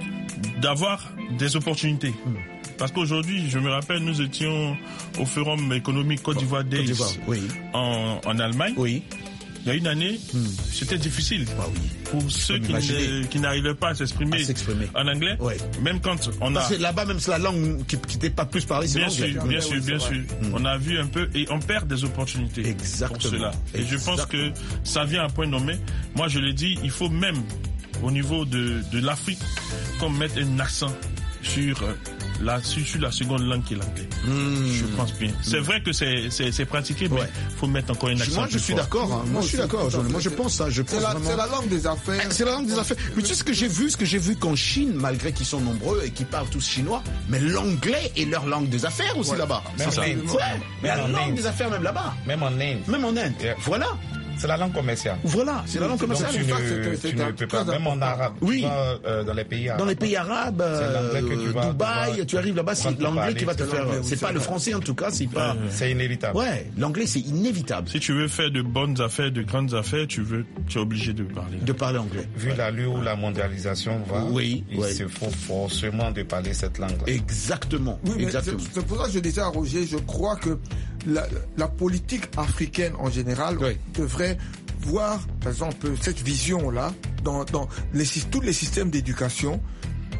d'avoir des opportunités. Mm. Parce qu'aujourd'hui, je me rappelle, nous étions au Forum économique Côte d'Ivoire Days oui. en, en Allemagne. Oui. Il y a une année, hmm. c'était difficile ah oui. pour ceux qui, ne, qui n'arrivaient pas à s'exprimer, à s'exprimer. en anglais. Ouais. Même quand on Parce a... que là-bas, même c'est la langue qui n'était pas plus parlée, c'est bien l'anglais. Sûr, bien sûr, bien sûr. Hmm. On a vu un peu et on perd des opportunités Exactement. pour cela. Et Exactement. je pense que ça vient à point nommé. Moi, je l'ai dit, il faut même, au niveau de, de l'Afrique, qu'on mette un accent sur... La, sur, sur la seconde langue qui est l'anglais. Mmh. Je pense bien. C'est mmh. vrai que c'est, c'est, c'est pratiqué, mais il ouais. faut mettre encore une accent. Moi, je suis fort. d'accord. Hein. Moi, je suis d'accord. Je, moi, je pense ça. Je pense c'est, la, vraiment... c'est la langue des affaires. C'est la langue des affaires. Mais tu sais ce que j'ai vu, ce que j'ai vu qu'en Chine, malgré qu'ils sont nombreux et qu'ils parlent tous chinois, mais l'anglais est leur langue des affaires aussi ouais. là-bas. Même c'est en ça. Inde. Ouais. Mais la Même langue Inde. des affaires même là-bas. Même en Inde. Même en Inde. Yeah. Voilà. C'est la langue commerciale. Voilà, c'est la langue commerciale. Donc, tu ne, tu ne peux pas, même en arabe. Oui. Tu vas, euh, dans les pays arabes. Dans les pays arabes, euh, que tu vas, Dubaï, tu, vas, tu arrives là-bas, c'est l'anglais qui va te faire. C'est, c'est pas le français en tout cas, c'est pas. Ouais, c'est inévitable. Ouais, l'anglais c'est inévitable. Si tu veux faire de bonnes affaires, de grandes affaires, tu veux, tu es obligé de parler. De parler anglais. Vu ouais. l'allure où la mondialisation va, oui, il ouais. se faut forcément de parler cette langue. Exactement. Oui, Exactement. C'est, c'est pour ça que je disais à Roger, je crois que la, la politique africaine en général oui. devrait voir, par exemple, cette vision-là dans, dans les, tous les systèmes d'éducation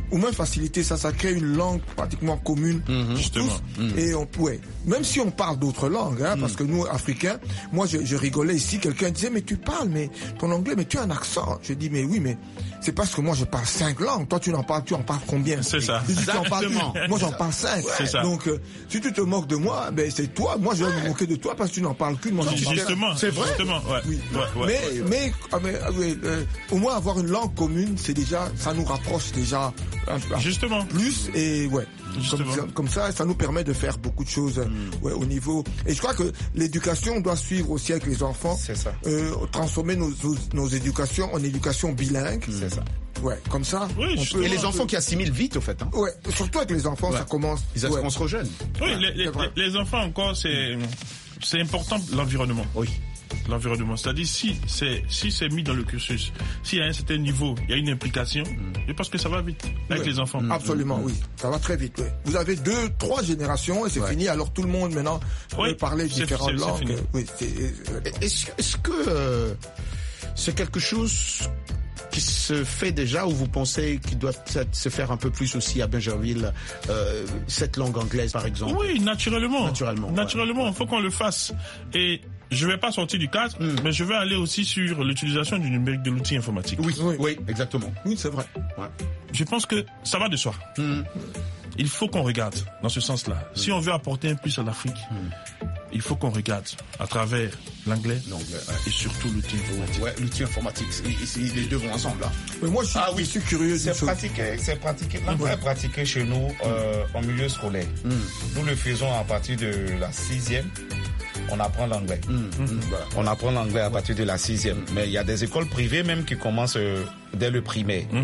au moins faciliter ça, ça crée une langue pratiquement commune. Mmh, justement. Mmh. Et on, ouais, même si on parle d'autres langues, hein, mmh. parce que nous, Africains, moi je, je rigolais ici, quelqu'un disait, mais tu parles, mais ton anglais, mais tu as un accent. Je dis, mais oui, mais c'est parce que moi je parle cinq langues, toi tu en parles, tu en parles combien? C'est ça. Si tu en parles une, moi j'en parle cinq. C'est ça. Donc euh, si tu te moques de moi, ben c'est toi, moi je vais me moquer de toi parce que tu n'en parles qu'une. Moi, j'en parle. Justement, c'est vrai. Justement, ouais. Oui. Ouais, ouais, mais, ouais. mais, ah, mais ah, ouais, euh, au moins avoir une langue commune, c'est déjà, ça nous rapproche déjà un, un Justement. plus et ouais. Comme ça, comme ça, ça nous permet de faire beaucoup de choses mm. ouais, au niveau. Et je crois que l'éducation doit suivre aussi avec les enfants. C'est ça. Euh, transformer nos, nos, nos éducations en éducation bilingue. Mm. C'est ça. Ouais, comme ça. Oui, on peut, et les on enfants peut... qui assimilent vite, au fait. Hein. Ouais, surtout avec les enfants, ouais. ça commence. Ils apprennent ouais. trop jeunes. Oui, ouais, les, les, les enfants encore, c'est c'est important l'environnement. Oui. L'environnement, c'est-à-dire si c'est si c'est mis dans le cursus, s'il y a un certain niveau, il y a une implication, mm. je pense que ça va vite avec ouais. les enfants. Absolument, mm. oui, ça va très vite. Ouais. Vous avez deux, trois générations et c'est ouais. fini. Alors tout le monde maintenant oui. peut parler différentes c'est, c'est, langues. c'est oui, c'est, euh, est-ce, est-ce que euh, c'est quelque chose qui se fait déjà ou vous pensez qu'il doit se faire un peu plus aussi à Bingerville, euh, cette langue anglaise par exemple? Oui, naturellement. Naturellement. Naturellement, il ouais. faut qu'on le fasse. Et je vais pas sortir du cadre, mm. mais je vais aller aussi sur l'utilisation du numérique, de l'outil informatique. Oui, oui, oui exactement. Oui, c'est vrai. Ouais. Je pense que ça va de soi. Mm. Il faut qu'on regarde dans ce sens-là. Mm. Si on veut apporter un plus à l'Afrique, mm. il faut qu'on regarde à travers l'anglais, l'anglais ouais. et surtout l'outil informatique. Ouais, l'outil informatique, ils, les deux vont ensemble là. Mais moi, je suis, ah oui, je suis curieux. C'est pratiqué, c'est pratiqué. L'anglais est pratiqué chez nous euh, en milieu scolaire. Mm. Nous le faisons à partir de la sixième. On apprend l'anglais. Mmh, mmh, voilà. On apprend l'anglais à partir de la sixième. Mais il y a des écoles privées même qui commencent euh, dès le primaire. Mmh.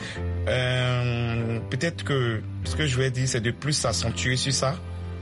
Euh, peut-être que ce que je vais dire, c'est de plus s'accentuer sur ça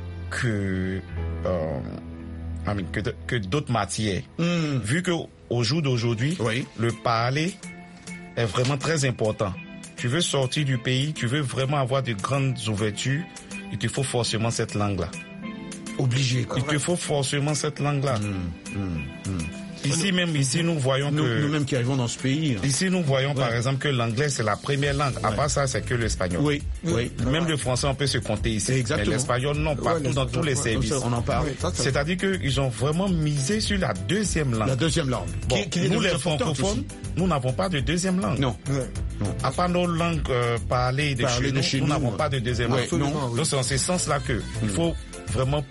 que, euh, I mean, que, de, que d'autres matières. Mmh. Vu qu'au jour d'aujourd'hui, oui. le parler est vraiment très important. Tu veux sortir du pays, tu veux vraiment avoir de grandes ouvertures, il te faut forcément cette langue-là. Obligé. Il te faut forcément cette langue-là. Mmh, mmh, mmh. Ici même, ici nous voyons nous, que... Nous-mêmes qui arrivons dans ce pays. Hein. Ici nous voyons ouais. par exemple que l'anglais c'est la première langue. Ouais. À part ça, c'est que l'espagnol. Oui, oui. Même ouais. le français on peut se compter ici. Exactement. Mais l'espagnol non, partout ouais, dans tous les services. On en parle. Oui, c'est-à-dire qu'ils ont vraiment misé sur la deuxième langue. La deuxième langue. Bon, qui, qui nous les francophones, nous n'avons pas de deuxième langue. Non. Ouais. non. À part nos langues euh, parlées de, Parler chez, de nous, chez nous, nous, n'avons pas de deuxième langue. Non. Donc c'est dans ce sens-là que il faut vraiment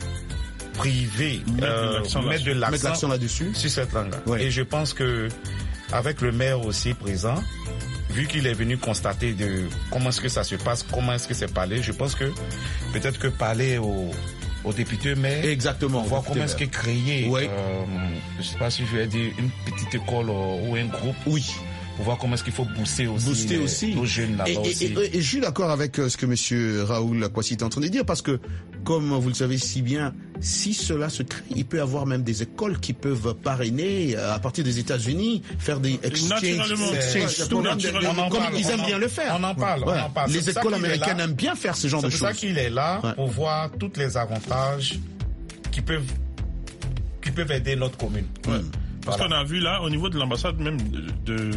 privé, mettre, euh, l'accent, mettre de l'accent, mettre l'accent là-dessus sur cette langue-là. Ouais. Et je pense que avec le maire aussi présent, vu qu'il est venu constater de comment est-ce que ça se passe, comment est-ce que c'est parlé, je pense que peut-être que parler au aux députés maires, exactement, voir comment est-ce que créer, ouais. euh, je sais pas si je vais dire une petite école ou un groupe, oui. pour voir comment est-ce qu'il faut booster aussi, booster les, aussi. nos jeunes là-bas et, aussi. Et, et, et je suis d'accord avec ce que monsieur Raoul Kwasi est en train de dire, parce que, comme vous le savez si bien, si cela se crée, il peut y avoir même des écoles qui peuvent parrainer à partir des États-Unis, faire des exchange, exchange students, comme ils aiment bien le faire. On en parle, ouais. on en parle. Les écoles américaines aiment bien faire ce genre de choses. C'est pour ça qu'il est là, ouais. pour voir tous les avantages qui peuvent, qui peuvent aider notre commune. Ouais. Parce voilà. qu'on a vu là, au niveau de l'ambassade même de,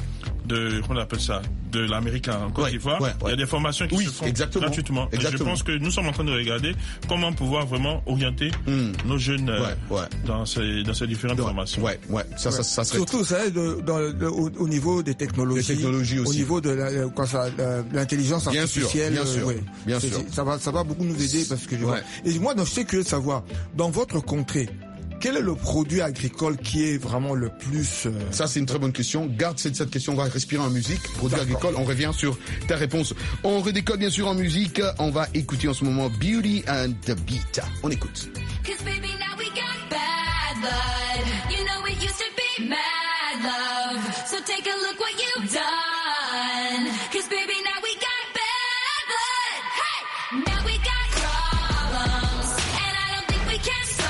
de comment on appelle ça, de l'Amérique en Côte d'Ivoire, ouais, ouais, ouais. il y a des formations qui oui, se font exactement, gratuitement. Exactement. Et je pense que nous sommes en train de regarder comment pouvoir vraiment orienter mm. nos jeunes ouais, ouais. dans ces dans ces différentes ouais, formations. Ouais, ouais. Ça, ouais. ça, ça serait surtout ça de, dans le, au, au niveau des technologies, des technologies aussi. Au niveau de la, quand ça, la, l'intelligence artificielle, bien sûr, bien sûr, ouais. bien sûr. Ça va, ça va beaucoup nous aider parce que je vois. Ouais. Et moi, donc, je sais que savoir dans votre contrée. Quel est le produit agricole qui est vraiment le plus... Euh... Ça, c'est une très bonne question. Garde cette, cette question, on va respirer en musique. Produit D'accord. agricole, on revient sur ta réponse. On redécode bien sûr en musique. On va écouter en ce moment Beauty and the Beat. On écoute. Cause baby, now we got bad blood. You know it used to be mad love. So take a look what you've done. Cause baby, now we got bad blood. Hey! Now we got problems. And I don't think we can solve.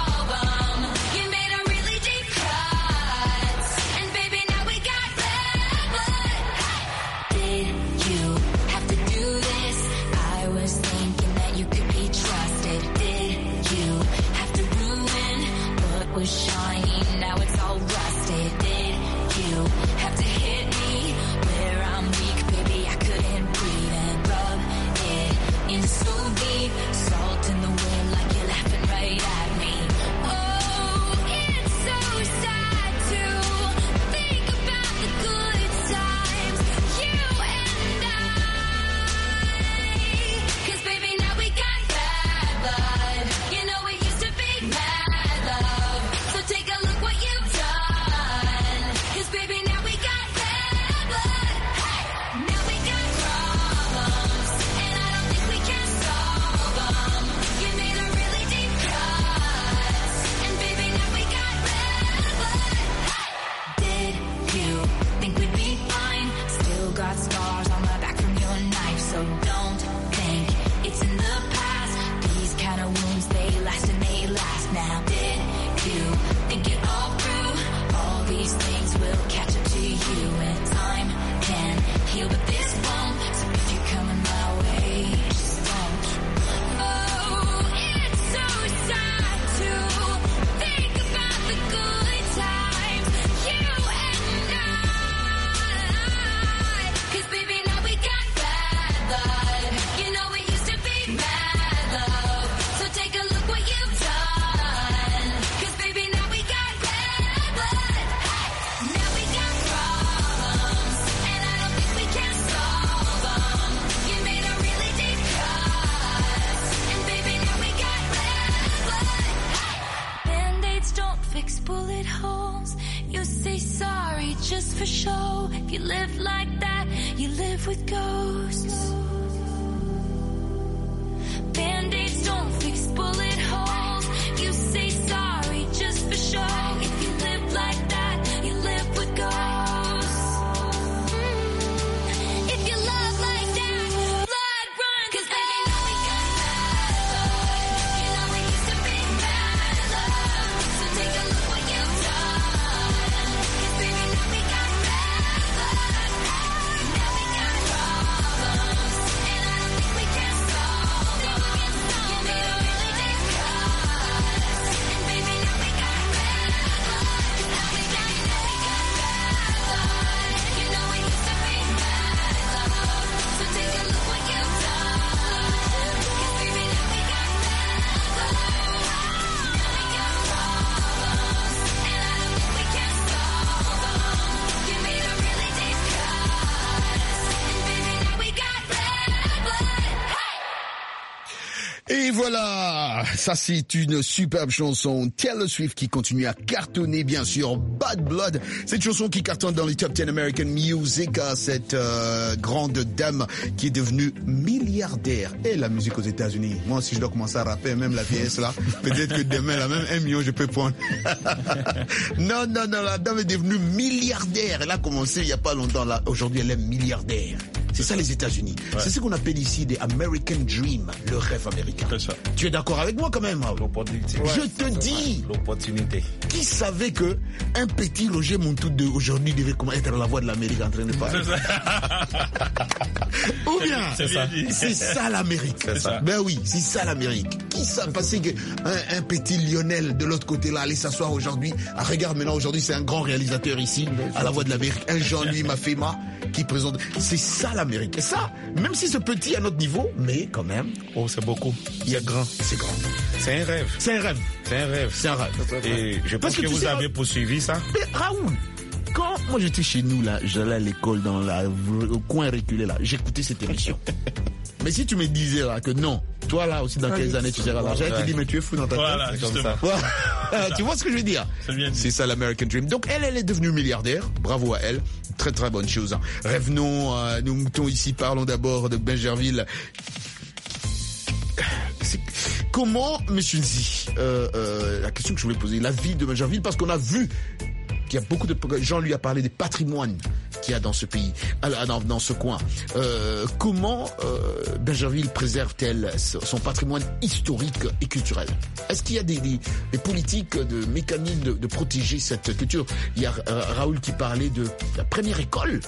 Was shiny, now it's all rusted. Did you have to hit me where I'm weak, baby? I could say sorry just for show. If you live like that, you live with ghosts. Band-aids don't fix bullet holes. You say sorry just for show. If you live like that, you live with ghosts. If you love like that, blood run. 'Cause baby, now we got bad blood. You know we used to be bad love. So take a look what you've done. 'Cause baby, now we got bad blood. Now we got problems, and I don't think we can solve them. Give me a really deep cut, and baby, now we got bad blood. Now we got, now we got bad blood. You know we used to be bad love. So take a look what you've done. 'Cause baby, now we got bad blood. Now we got problems, and I don't think we can solve them. Give me the really deep cuts, and baby, now we got bad blood. Hey! Et voilà, ça c'est une superbe chanson Taylor Swift qui continue à cartonner, bien sûr. Bad Blood, cette chanson qui cartonne dans les top dix American Music, cette euh, grande dame qui est devenue milliardaire. Et la musique aux États-Unis, moi si je dois commencer à rapper, même la vieillesse là, peut-être que demain là, même un million je peux prendre. non, non, non, la dame est devenue milliardaire. Elle a commencé il y a pas longtemps là, aujourd'hui elle est milliardaire. C'est ça les États-Unis. Ouais. C'est ce qu'on appelle ici des American Dream, le rêve américain. C'est ça. Tu es d'accord avec moi quand même? L'opportunité. Je te dis. L'opportunité. Qui savait que un petit Roger Montou de aujourd'hui devait comment être la voix de l'Amérique en train de parler? C'est ça. Ou bien, c'est ça. C'est ça l'Amérique. C'est ça. Ben oui, c'est ça l'Amérique. Qui savait passer que un, un petit Lionel de l'autre côté là allait s'asseoir aujourd'hui? Ah, regarde maintenant aujourd'hui c'est un grand réalisateur ici à la voix de l'Amérique. Un Jean-Louis Mafema qui présente. C'est ça l'Amérique. Et ça, même si c'est petit à notre niveau, mais quand même. Oh, c'est beaucoup. Il y a grand. C'est grand. C'est un rêve. C'est un rêve. C'est un rêve. C'est un rêve. Et je pense Parce que, que tu vous sais, avez poursuivi ça. Mais Raoul, quand moi j'étais chez nous là, j'allais à l'école dans la, au coin reculé là, j'écoutais cette émission. Mais si tu me disais là que non, toi là aussi dans quinze années tu seras là, j'allais te dire mais tu es fou dans ta voilà, tête. Justement. Voilà. Tu vois ce que je veux dire? C'est, c'est ça l'American Dream. Donc elle, elle est devenue milliardaire. Bravo à elle. Très très bonne chose. Hein. Revenons, euh, nous moutons ici, parlons d'abord de Benjerville. C'est... Comment, monsieur Nzi, euh, euh, la question que je voulais poser, la vie de Benjerville, parce qu'on a vu qu'il y a beaucoup de gens lui a parlé des patrimoines qu'il y a dans ce pays, dans, dans ce coin. Euh, comment euh, Benjerville préserve-t-elle son patrimoine historique et culturel? Est-ce qu'il y a des, des, des politiques, de mécanismes de, de protéger cette culture? Il y a euh, Raoul qui parlait de la première école.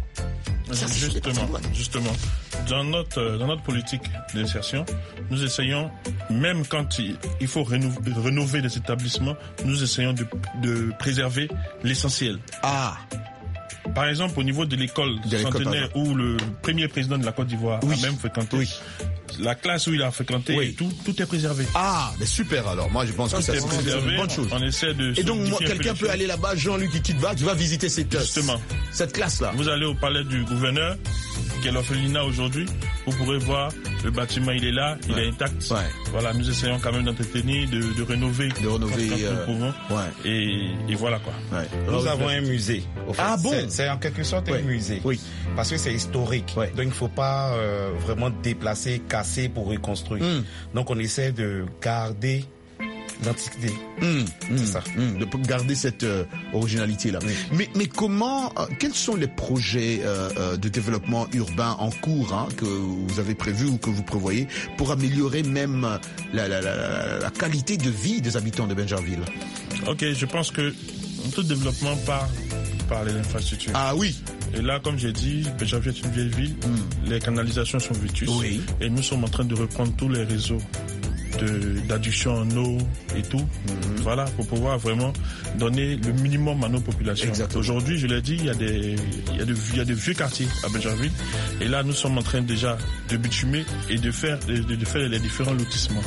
Ça, justement, justement, dans notre dans notre politique d'insertion, nous essayons, même quand il, il faut rénover, rénover des établissements, nous essayons de, de préserver l'essentiel. Ah. Par exemple, au niveau de l'école de centenaire où le premier président de la Côte d'Ivoire oui. a même fréquenté, oui. la classe où il a fréquenté, oui. tout, tout est préservé. Ah, mais super alors. Moi, je pense tout que ça, c'est une bonne chose. On essaie de. Et donc, moi, quelqu'un peut aller là-bas, Jean-Luc qui quitte va, tu vas visiter cette Justement. cette classe-là. Vous allez au palais du gouverneur, qui est l'orphelinat aujourd'hui. Vous pourrez voir le bâtiment, il est là, il ouais. est intact. Ouais. Voilà, nous essayons quand même d'entretenir, de, de rénover, de rénover, quand, quand euh, nous pouvons. Ouais. Et, et voilà quoi. Ouais. Nous Alors, avons un musée. Au fait. Ah bon? C'est, c'est en quelque sorte ouais. un musée. Oui. Parce que c'est historique. Ouais. Donc il ne faut pas euh, vraiment déplacer, casser pour reconstruire. Mm. Donc on essaie de garder l'antiquité. Mmh, c'est mmh, ça. Mmh, de garder cette euh, originalité là. Mmh. Mais mais comment euh, quels sont les projets euh, euh, de développement urbain en cours hein, que vous avez prévus ou que vous prévoyez pour améliorer même la la, la la qualité de vie des habitants de Benjerville? Ok, je pense que tout développement part par les infrastructures. Ah oui. Et là, comme j'ai dit, Benjerville est une vieille ville. Mmh. Les canalisations sont vétustes. Oui. Et nous sommes en train de reprendre tous les réseaux de, d'adduction en eau et tout. Mmh. Voilà, pour pouvoir vraiment donner le minimum à nos populations. Exactement. Aujourd'hui, je l'ai dit, il y a des, il y a de, il y a des vieux quartiers à Benjerville. Et là, nous sommes en train déjà de bitumer et de faire, de, de faire les différents lotissements.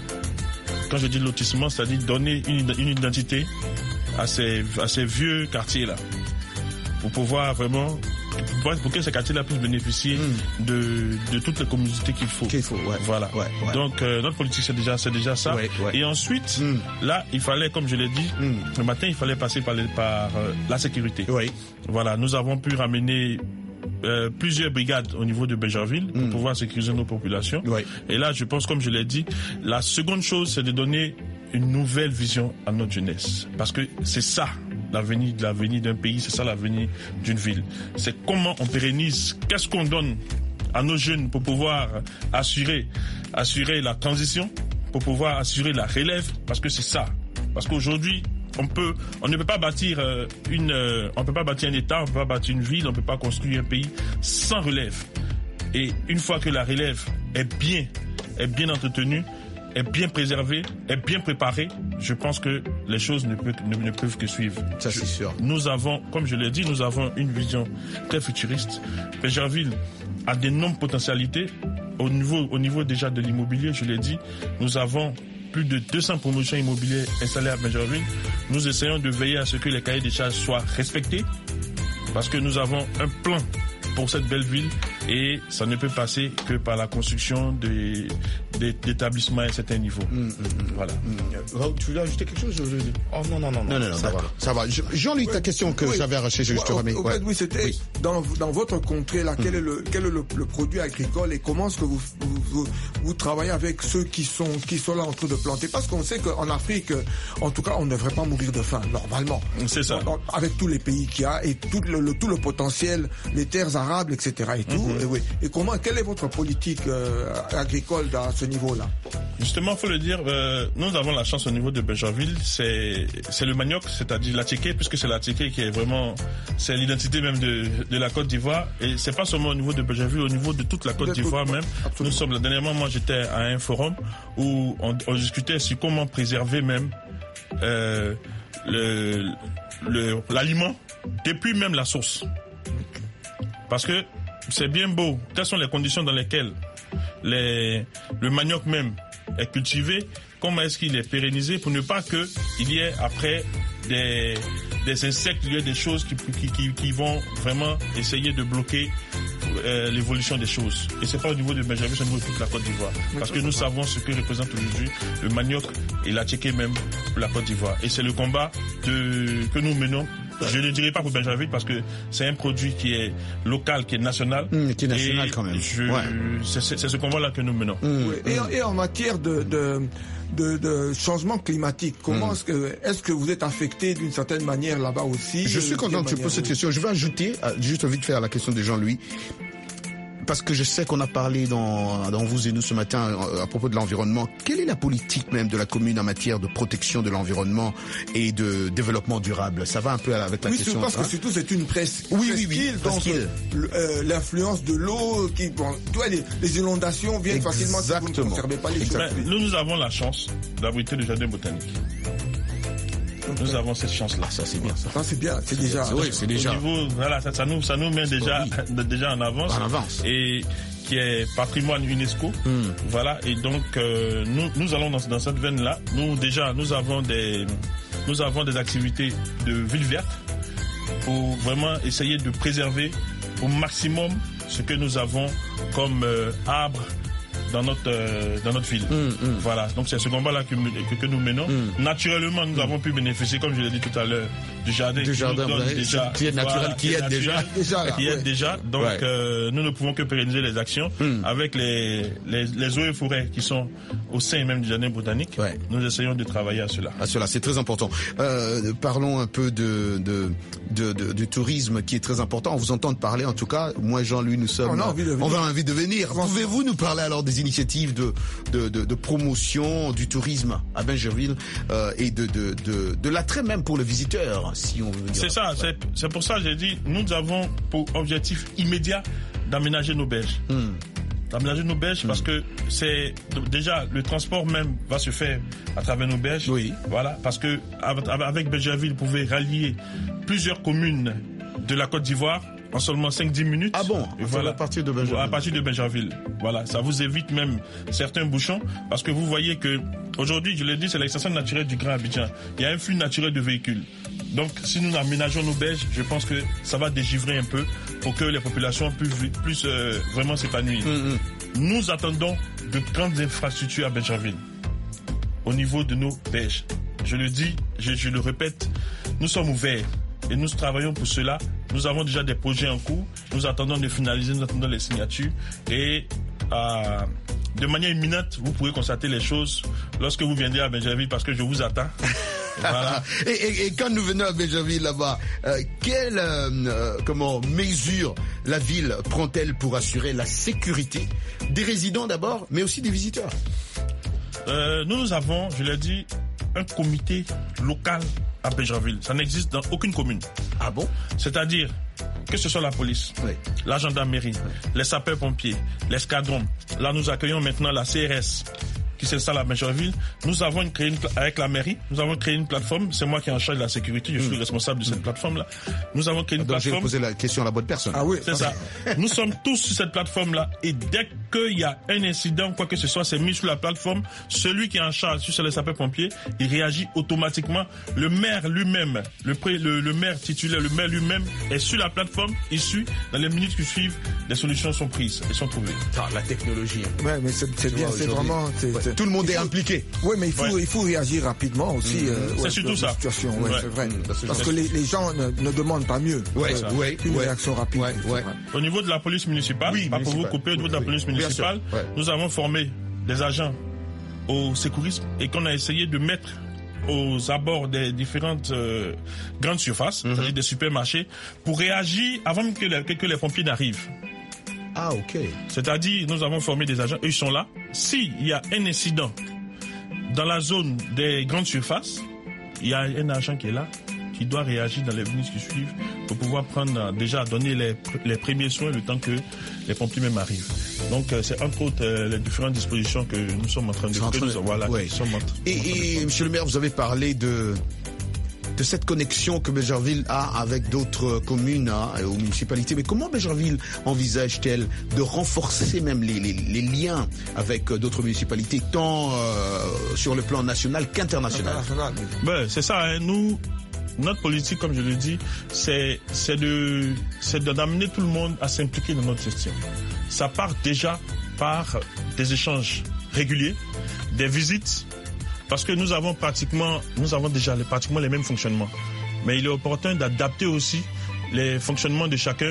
Quand je dis lotissement, c'est-à-dire donner une, une identité à ces, à ces vieux quartiers-là. Pour pouvoir vraiment pour, pour que ces quartiers-là puissent bénéficier mm. de, de toutes les communautés qu'il faut. Qu'il faut, ouais. Voilà. Ouais, ouais. Donc, euh, notre politique, c'est déjà, c'est déjà ça. Ouais, ouais. Et ensuite, mm. là, il fallait, comme je l'ai dit, mm. le matin, il fallait passer par, les, par euh, la sécurité. Ouais. Voilà. Nous avons pu ramener Euh, plusieurs brigades au niveau de Béjarville pour mmh. pouvoir sécuriser nos populations. Ouais. Et là, je pense, comme je l'ai dit, la seconde chose, c'est de donner une nouvelle vision à notre jeunesse. Parce que c'est ça, l'avenir de l'avenir d'un pays, c'est ça l'avenir d'une ville. C'est comment on pérennise, qu'est-ce qu'on donne à nos jeunes pour pouvoir assurer, assurer la transition, pour pouvoir assurer la relève, parce que c'est ça. Parce qu'aujourd'hui, On peut, on ne peut pas bâtir une, on peut pas bâtir un État, on peut pas bâtir une ville, on peut pas construire un pays sans relève. Et une fois que la relève est bien, est bien entretenue, est bien préservée, est bien préparée, je pense que les choses ne peuvent, ne, ne peuvent que suivre. Ça c'est sûr. Nous avons, comme je l'ai dit, nous avons une vision très futuriste. Béjarville a d'énormes potentialités au niveau, au niveau déjà de l'immobilier. Je l'ai dit, nous avons plus de deux cents promotions immobilières installées à Béjarville. Nous essayons de veiller à ce que les cahiers des charges soient respectés parce que nous avons un plan pour cette belle ville et ça ne peut passer que par la construction des, des, d'établissements à un certain niveau. Mmh, mmh, voilà. Mmh. Tu voulais ajouter quelque chose? Oh non, non, non. Non, non, non, ça va. Ça va. Jean-Louis, oui, ta question que oui. j'avais arrachée, je, je te remets. Au Ouais. fait, oui, c'était oui. Dans, dans votre contrée, là, quel est, le, quel est le, le produit agricole et comment est-ce que vous, vous, vous, vous travaillez avec ceux qui sont, qui sont là en train de planter? Parce qu'on sait qu'en Afrique, en tout cas, on ne devrait pas mourir de faim, normalement. C'est ça. Avec tous les pays qu'il y a et tout le, le, tout le potentiel, les terres arables, et cetera et tout. Mm-hmm. Et, oui. Et comment, quelle est votre politique euh, agricole à ce niveau-là? Justement, faut le dire, euh, nous avons la chance au niveau de Béjarville, c'est c'est le manioc, c'est-à-dire la tchéké, puisque c'est la tchéké qui est vraiment, c'est l'identité même de de la Côte d'Ivoire, et c'est pas seulement au niveau de Béjarville, au niveau de toute la Côte d'Ivoire même. Absolument. Nous sommes, dernièrement, moi j'étais à un forum où on, on discutait sur comment préserver même euh, le le l'aliment depuis même la source, parce que c'est bien beau. Quelles sont les conditions dans lesquelles les, le manioc même est cultivé? Comment est-ce qu'il est pérennisé pour ne pas que il y ait après des, des insectes, il y ait des choses qui, qui, qui, qui vont vraiment essayer de bloquer euh, l'évolution des choses. Et c'est pas au niveau de Béjarville, c'est au niveau de toute la Côte d'Ivoire. Parce que nous savons ce que représente aujourd'hui le manioc et la tchéké même pour la Côte d'Ivoire. Et c'est le combat de, que nous menons. Je ne dirais pas pour Béjarville parce que c'est un produit qui est local, qui est national. Mmh, qui est national et quand même. Je, ouais. c'est, c'est, c'est ce combat-là que nous menons. Mmh, oui. et, en, et en matière de, de, de, de changement climatique, comment mmh. est-ce que, est-ce que vous êtes affecté d'une certaine manière là-bas aussi? Je suis content que tu poses cette question. Je vais ajouter, juste vite faire la question de Jean-Louis. Parce que je sais qu'on a parlé dans, dans vous et nous ce matin à propos de l'environnement. Quelle est la politique même de la commune en matière de protection de l'environnement et de développement durable? Ça va un peu avec la oui, question. Oui, parce hein? que surtout c'est une presse. Oui, oui, oui. Donc euh, l'influence de l'eau, qui, bon, tu vois, les, les inondations viennent Exactement. facilement si vous ne conservez pas les choses. Nous, nous avons la chance d'abriter le jardin botanique. Nous avons cette chance-là. Ça, c'est bien. Ça, ça c'est bien. C'est déjà. Oui, c'est déjà. Au niveau, voilà, ça, ça nous, ça nous met déjà, oui. déjà en avance. En avance. Et qui est patrimoine UNESCO. Mm. Voilà. Et donc, euh, nous, nous allons dans, dans cette veine-là. Nous, déjà, nous avons des, nous avons des activités de ville verte pour vraiment essayer de préserver au maximum ce que nous avons comme euh, arbres dans notre euh, dans notre ville. Mmh, mmh. Voilà, donc c'est ce combat-là que, que, que nous menons. Mmh. Naturellement, nous mmh. avons pu bénéficier, comme je l'ai dit tout à l'heure, du jardin, du qui, jardin déjà, qui est naturel, voilà, qui, qui aide déjà, déjà qui ouais. aide déjà. Donc ouais. euh, nous ne pouvons que pérenniser les actions mmh. avec les, les les eaux et forêts qui sont au sein même du jardin botanique. Ouais. Nous essayons de travailler à cela. À cela, c'est très important. Euh, parlons un peu de de, de de du tourisme qui est très important. On vous entend parler, en tout cas. Moi, Jean-Louis, nous sommes. On a envie de venir. On a envie de venir. Pouvez-vous nous parler alors des initiatives de De, de, de promotion du tourisme à Béjarville euh, et de, de, de, de l'attrait même pour le visiteur, si on veut dire. C'est ça, c'est, c'est pour ça que j'ai dit, nous avons pour objectif immédiat d'aménager nos berges. Hmm. D'aménager nos berges hmm. parce que c'est déjà le transport même va se faire à travers nos berges. Oui. Voilà, parce que avec Béjarville, vous pouvez rallier plusieurs communes de la Côte d'Ivoire en seulement cinq à dix minutes. Ah bon? Et voilà. À partir de Béjarville. À partir de Béjarville. Voilà. Ça vous évite même certains bouchons parce que vous voyez que aujourd'hui, je l'ai dit, c'est l'extension naturelle du Grand Abidjan. Il y a un flux naturel de véhicules. Donc, si nous aménageons nos berges, je pense que ça va dégivrer un peu pour que les populations puissent plus, euh, vraiment s'épanouir. Mm-hmm. Nous attendons de grandes infrastructures à Bingerville au niveau de nos berges. Je le dis, je, je le répète, nous sommes ouverts et nous travaillons pour cela. Nous avons déjà des projets en cours. Nous attendons de finaliser, nous attendons les signatures et euh, de manière imminente, vous pourrez constater les choses lorsque vous viendrez à Bingerville parce que je vous attends. Voilà. et, et, et quand nous venons à Bingerville là-bas, euh, quelle euh, comment mesure la ville prend-elle pour assurer la sécurité des résidents d'abord, mais aussi des visiteurs? euh, Nous, nous avons, je l'ai dit, un comité local à Bingerville. Ça n'existe dans aucune commune. Ah bon? C'est-à-dire que ce soit la police, oui. la gendarmerie, oui. les sapeurs-pompiers, l'escadron. Là, nous accueillons maintenant la C R S qui s'installe à Bingerville. Nous avons créé une, avec la mairie, nous avons créé une plateforme. C'est moi qui est en charge de la sécurité. Je suis mmh. responsable de cette mmh. plateforme-là. Nous avons créé une Donc plateforme. J'ai posé la question à la bonne personne. Ah oui, c'est ça. Nous sommes tous sur cette plateforme-là. Et dès qu'il y a un incident, quoi que ce soit, c'est mis sur la plateforme. Celui qui est en charge sur les sapeurs-pompiers, il réagit automatiquement. Le maire lui-même, le, pré, le, le maire titulaire, le maire lui-même est sur la plateforme. Il suit. Dans les minutes qui suivent, les solutions sont prises et sont trouvées. Ah, la technologie. Ouais, mais c'est, c'est bien, c'est vraiment. C'est, ouais. Tout le monde est faut, impliqué. Oui, mais il faut, ouais. il faut réagir rapidement aussi. Mmh. Euh, c'est ouais, surtout ça. Situation, ouais, ouais. C'est vrai. Mmh, parce, parce que les, les gens ne, ne demandent pas mieux. Ouais, euh, ouais, une ouais. réaction rapide. Ouais, ouais. Au niveau de la police municipale, oui, pas municipal. pour vous couper, au niveau de la police oui, municipale, ouais. nous avons formé des agents au sécurisme et qu'on a essayé de mettre aux abords des différentes euh, grandes surfaces, mm-hmm. c'est-à-dire des supermarchés, pour réagir avant que les, que les pompiers n'arrivent. Ah, ok. C'est-à-dire, nous avons formé des agents, eux, ils sont là. S'il y a un incident dans la zone des grandes surfaces, il y a un agent qui est là, qui doit réagir dans les minutes qui suivent pour pouvoir prendre, déjà, donner les, les premiers soins le temps que les pompiers même arrivent. Donc, euh, c'est entre autres euh, les différentes dispositions que nous sommes en train de faire. De... Voilà, ouais. sommes en... Et, et monsieur le maire, vous avez parlé de, de cette connexion que Bingerville a avec d'autres communes hein, ou municipalités. Mais comment Bingerville envisage-t-elle de renforcer même les, les, les liens avec d'autres municipalités, tant euh, sur le plan national qu'international? Ben, c'est ça, hein, nous... Notre politique, comme je le dis, c'est, c'est, de, c'est de, d'amener tout le monde à s'impliquer dans notre gestion. Ça part déjà par des échanges réguliers, des visites, parce que nous avons pratiquement, nous avons déjà les, pratiquement les mêmes fonctionnements. Mais il est opportun d'adapter aussi les fonctionnements de chacun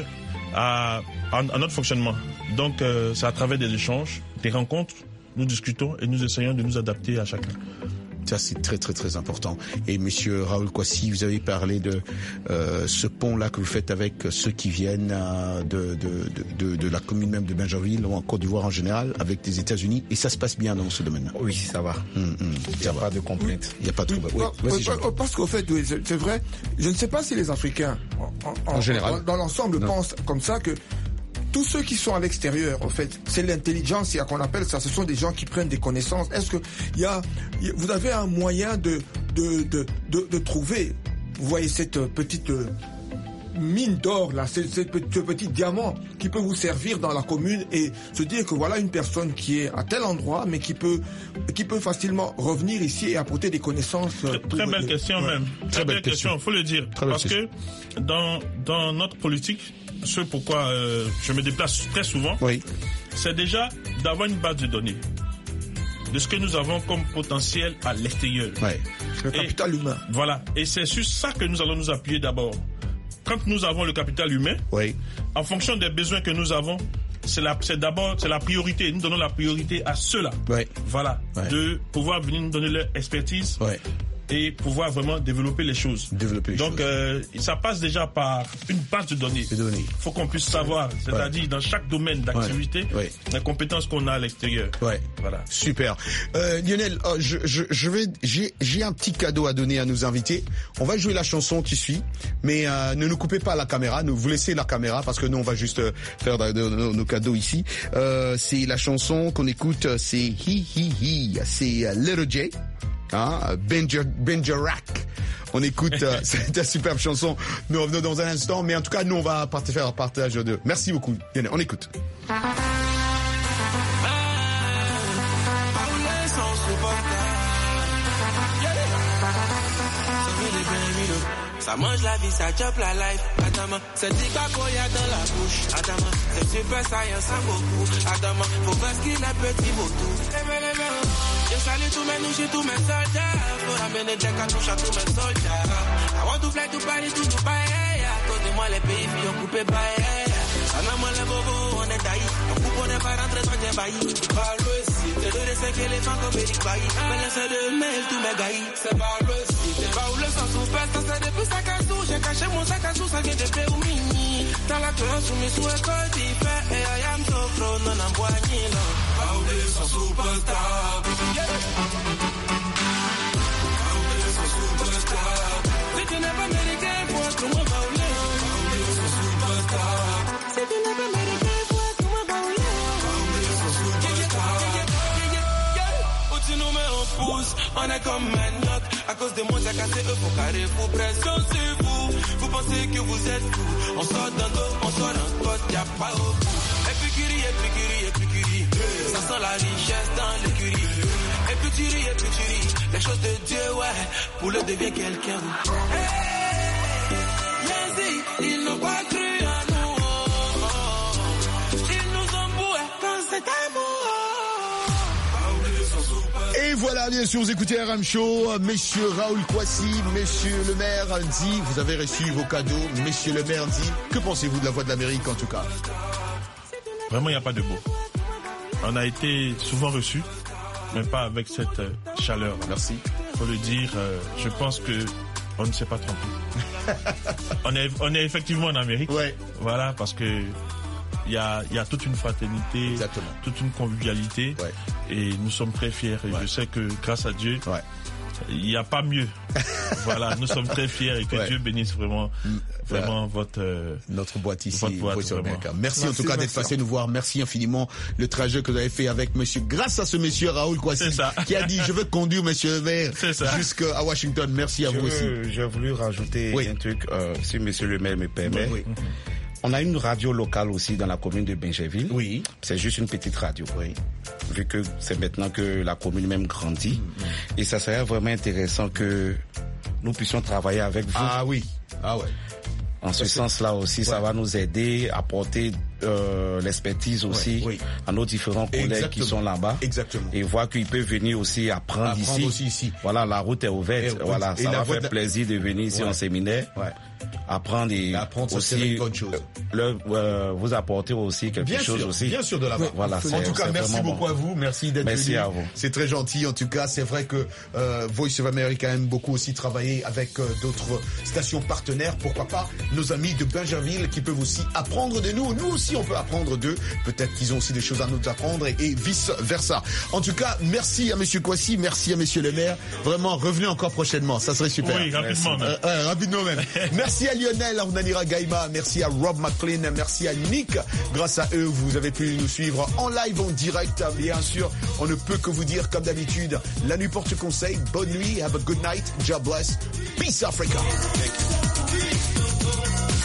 à, à, à notre fonctionnement. Donc, euh, c'est à travers des échanges, des rencontres, nous discutons et nous essayons de nous adapter à chacun. Ça, c'est très, très, très important. Et monsieur Raoul Kwasi, vous avez parlé de euh, ce pont-là que vous faites avec ceux qui viennent euh, de, de, de, de la commune même de Bingerville ou en Côte d'Ivoire en général, avec les États-Unis. Et ça se passe bien dans ce domaine-là. Oui, ça va. Hum, hum, Il n'y a pas de complainte. Il n'y a pas de trouble. Oui. Oui. Oui, parce qu'au fait, oui, c'est, c'est vrai, je ne sais pas si les Africains, en, en, en général, dans, dans l'ensemble, non. pensent comme ça que tous ceux qui sont à l'extérieur, en fait, c'est l'intelligence qu'on appelle ça. Ce sont des gens qui prennent des connaissances. Est-ce que il y a, y a, vous avez un moyen de de, de de de trouver, vous voyez cette petite mine d'or là, ce, ce petit diamant qui peut vous servir dans la commune et se dire que voilà une personne qui est à tel endroit, mais qui peut qui peut facilement revenir ici et apporter des connaissances. Très, très belle euh, question ouais. même. Très, très belle question. Il faut le dire très parce que dans dans notre politique. Ce pourquoi euh, je me déplace très souvent, oui. c'est déjà d'avoir une base de données de ce que nous avons comme potentiel à l'extérieur. Ouais. Le capital et, humain. Voilà. Et c'est sur ça que nous allons nous appuyer d'abord. Quand nous avons le capital humain, oui. en fonction des besoins que nous avons, c'est, la, c'est d'abord c'est la priorité. Nous donnons la priorité à ceux-là. Ouais. Voilà. Ouais. De pouvoir venir nous donner leur expertise. Ouais. Et pouvoir vraiment développer les choses. Développer les Donc, choses. Euh, ça passe déjà par une base de données. Il faut qu'on puisse savoir, c'est-à-dire ouais. dans chaque domaine d'activité, ouais. Ouais. les compétences qu'on a à l'extérieur. Ouais. Voilà. Super. Euh, Lionel, oh, je, je, je vais, j'ai, j'ai un petit cadeau à donner à nos invités. On va jouer la chanson qui suit, mais euh, ne nous coupez pas la caméra, nous vous laissez la caméra parce que nous on va juste faire de, de, de, de, nos cadeaux ici. Euh, c'est la chanson qu'on écoute, c'est Hi Hi Hi, c'est Little J. Hein, Benja, Benjarak. On écoute euh, cette superbe chanson. Nous revenons dans un instant, mais en tout cas, nous on va partir faire un partage de. Merci beaucoup. Lionel, on écoute. Ça mange la vie, ça chope la life. Adama, c'est dit y'a dans la bouche. Adama, c'est super science en beaucoup. Adama, faut faire ce qu'il a petit moto. Je salue tous mes nouches et tous mes soldats. Faut ramener des cartouches à tous mes soldats. I want to fly to Paris, to Dubaï. À cause de moi, les pays filles ont coupé bail. Anama les bobos, on est taillé. On coupe, on n'est pas rentré dans des baillis. Par le site, c'est deux des cinq éléphants comme Eric Bailly. Mais laissez de mail, tous mes gaillis. C'est par le site, c'est pas où le sang souffert. Ça c'est depuis sac à sous. J'ai caché mon sac à sous, ça vient de Péoumini. Dans la clan, sous mes sous écoles, t'y fais. Et I am so pro, non, en boigny, non. Pas où les sang superstar. Si tu n'es pas américain, faut être moi, pas où les. Si tu n'es pas américain, faut être moi, pas où les. Au-dessus nous met en pouce, on est comme manioc. À cause de moi, j'ai cassé eux, faut carré, faut pression, c'est vous. Vous pensez que vous êtes fous. On sort d'un dos, on sort d'un côté, y'a pas au bout. Épicuri, épicuri, épicuri. Ça sent la richesse dans l'écurie. Épicuri, épicuri. Les choses de Dieu, ouais. Pour le devient quelqu'un. Hey, Yanzi, ils n'ont pas cru à nous. Ils nous ont boué dans cet amour. Et voilà, bien sûr, vous écoutez R M Show. Monsieur Raoul Kwasi, Monsieur le maire dit, vous avez reçu vos cadeaux. Monsieur le maire dit, que pensez-vous de la Voix de l'Amérique en tout cas? Vraiment, il n'y a pas de mots. On a été souvent reçus, mais pas avec cette euh, chaleur. Merci. Faut le dire, euh, je pense que on ne s'est pas trompé. on est, on est effectivement en Amérique. Ouais. Voilà, parce que il y a, y a toute une fraternité, exactement, toute une convivialité, ouais, et nous sommes très fiers. Et ouais, je sais que grâce à Dieu, ouais, il n'y a pas mieux. Voilà, nous sommes très fiers et que ouais, Dieu bénisse vraiment, vraiment voilà, votre euh, notre boîte ici. Votre boîte, merci, merci, merci en tout cas d'être passé nous voir. Merci infiniment le trajet que vous avez fait avec Monsieur, grâce à ce Monsieur Raoul Kwasi, qui a dit je veux conduire Monsieur le maire jusqu'à Washington. Merci à je vous veux, aussi. J'ai voulu rajouter oui, un truc, euh, si Monsieur le maire me permet. Oui. On a une radio locale aussi dans la commune de Bingerville. Oui. C'est juste une petite radio. Oui. Vu que c'est maintenant que la commune même grandit. Mm-hmm. Et ça serait vraiment intéressant que nous puissions travailler avec vous. Ah oui. Ah ouais. En ce sens-là aussi, ouais, ça va nous aider à porter euh, l'expertise aussi, ouais, oui, à nos différents collègues, exactement, qui sont là-bas. Exactement. Et voir qu'ils peuvent venir aussi apprendre, apprendre ici. Aussi ici. Voilà, la route est ouverte. Et, voilà, et ça va faire de... plaisir de venir ici, ouais, en séminaire. Ouais. Apprendre et apprendre, aussi une bonne chose. Le, euh, vous apporter aussi quelque bien chose sûr, aussi. Bien sûr de la part. Voilà, en tout cas, merci beaucoup bon. à vous. Merci d'être merci venu. À vous. C'est très gentil. En tout cas, c'est vrai que euh, Voice of America aime beaucoup aussi travailler avec euh, d'autres stations partenaires. Pourquoi pas nos amis de Bingerville qui peuvent aussi apprendre de nous. Nous aussi, on peut apprendre d'eux. Peut-être qu'ils ont aussi des choses à nous apprendre et, et vice versa. En tout cas, merci à Monsieur Kwasi, merci à Monsieur le maire. Vraiment, revenez encore prochainement. Ça serait super. Oui, rapidement. Euh, euh, rapidement même. Merci à Lionel Arnanira Gaïma, merci à Rob McLean, merci à Nick. Grâce à eux, vous avez pu nous suivre en live, en direct. Bien sûr, on ne peut que vous dire, comme d'habitude, la nuit porte conseil. Bonne nuit, have a good night, God bless. Peace Africa. Thank you.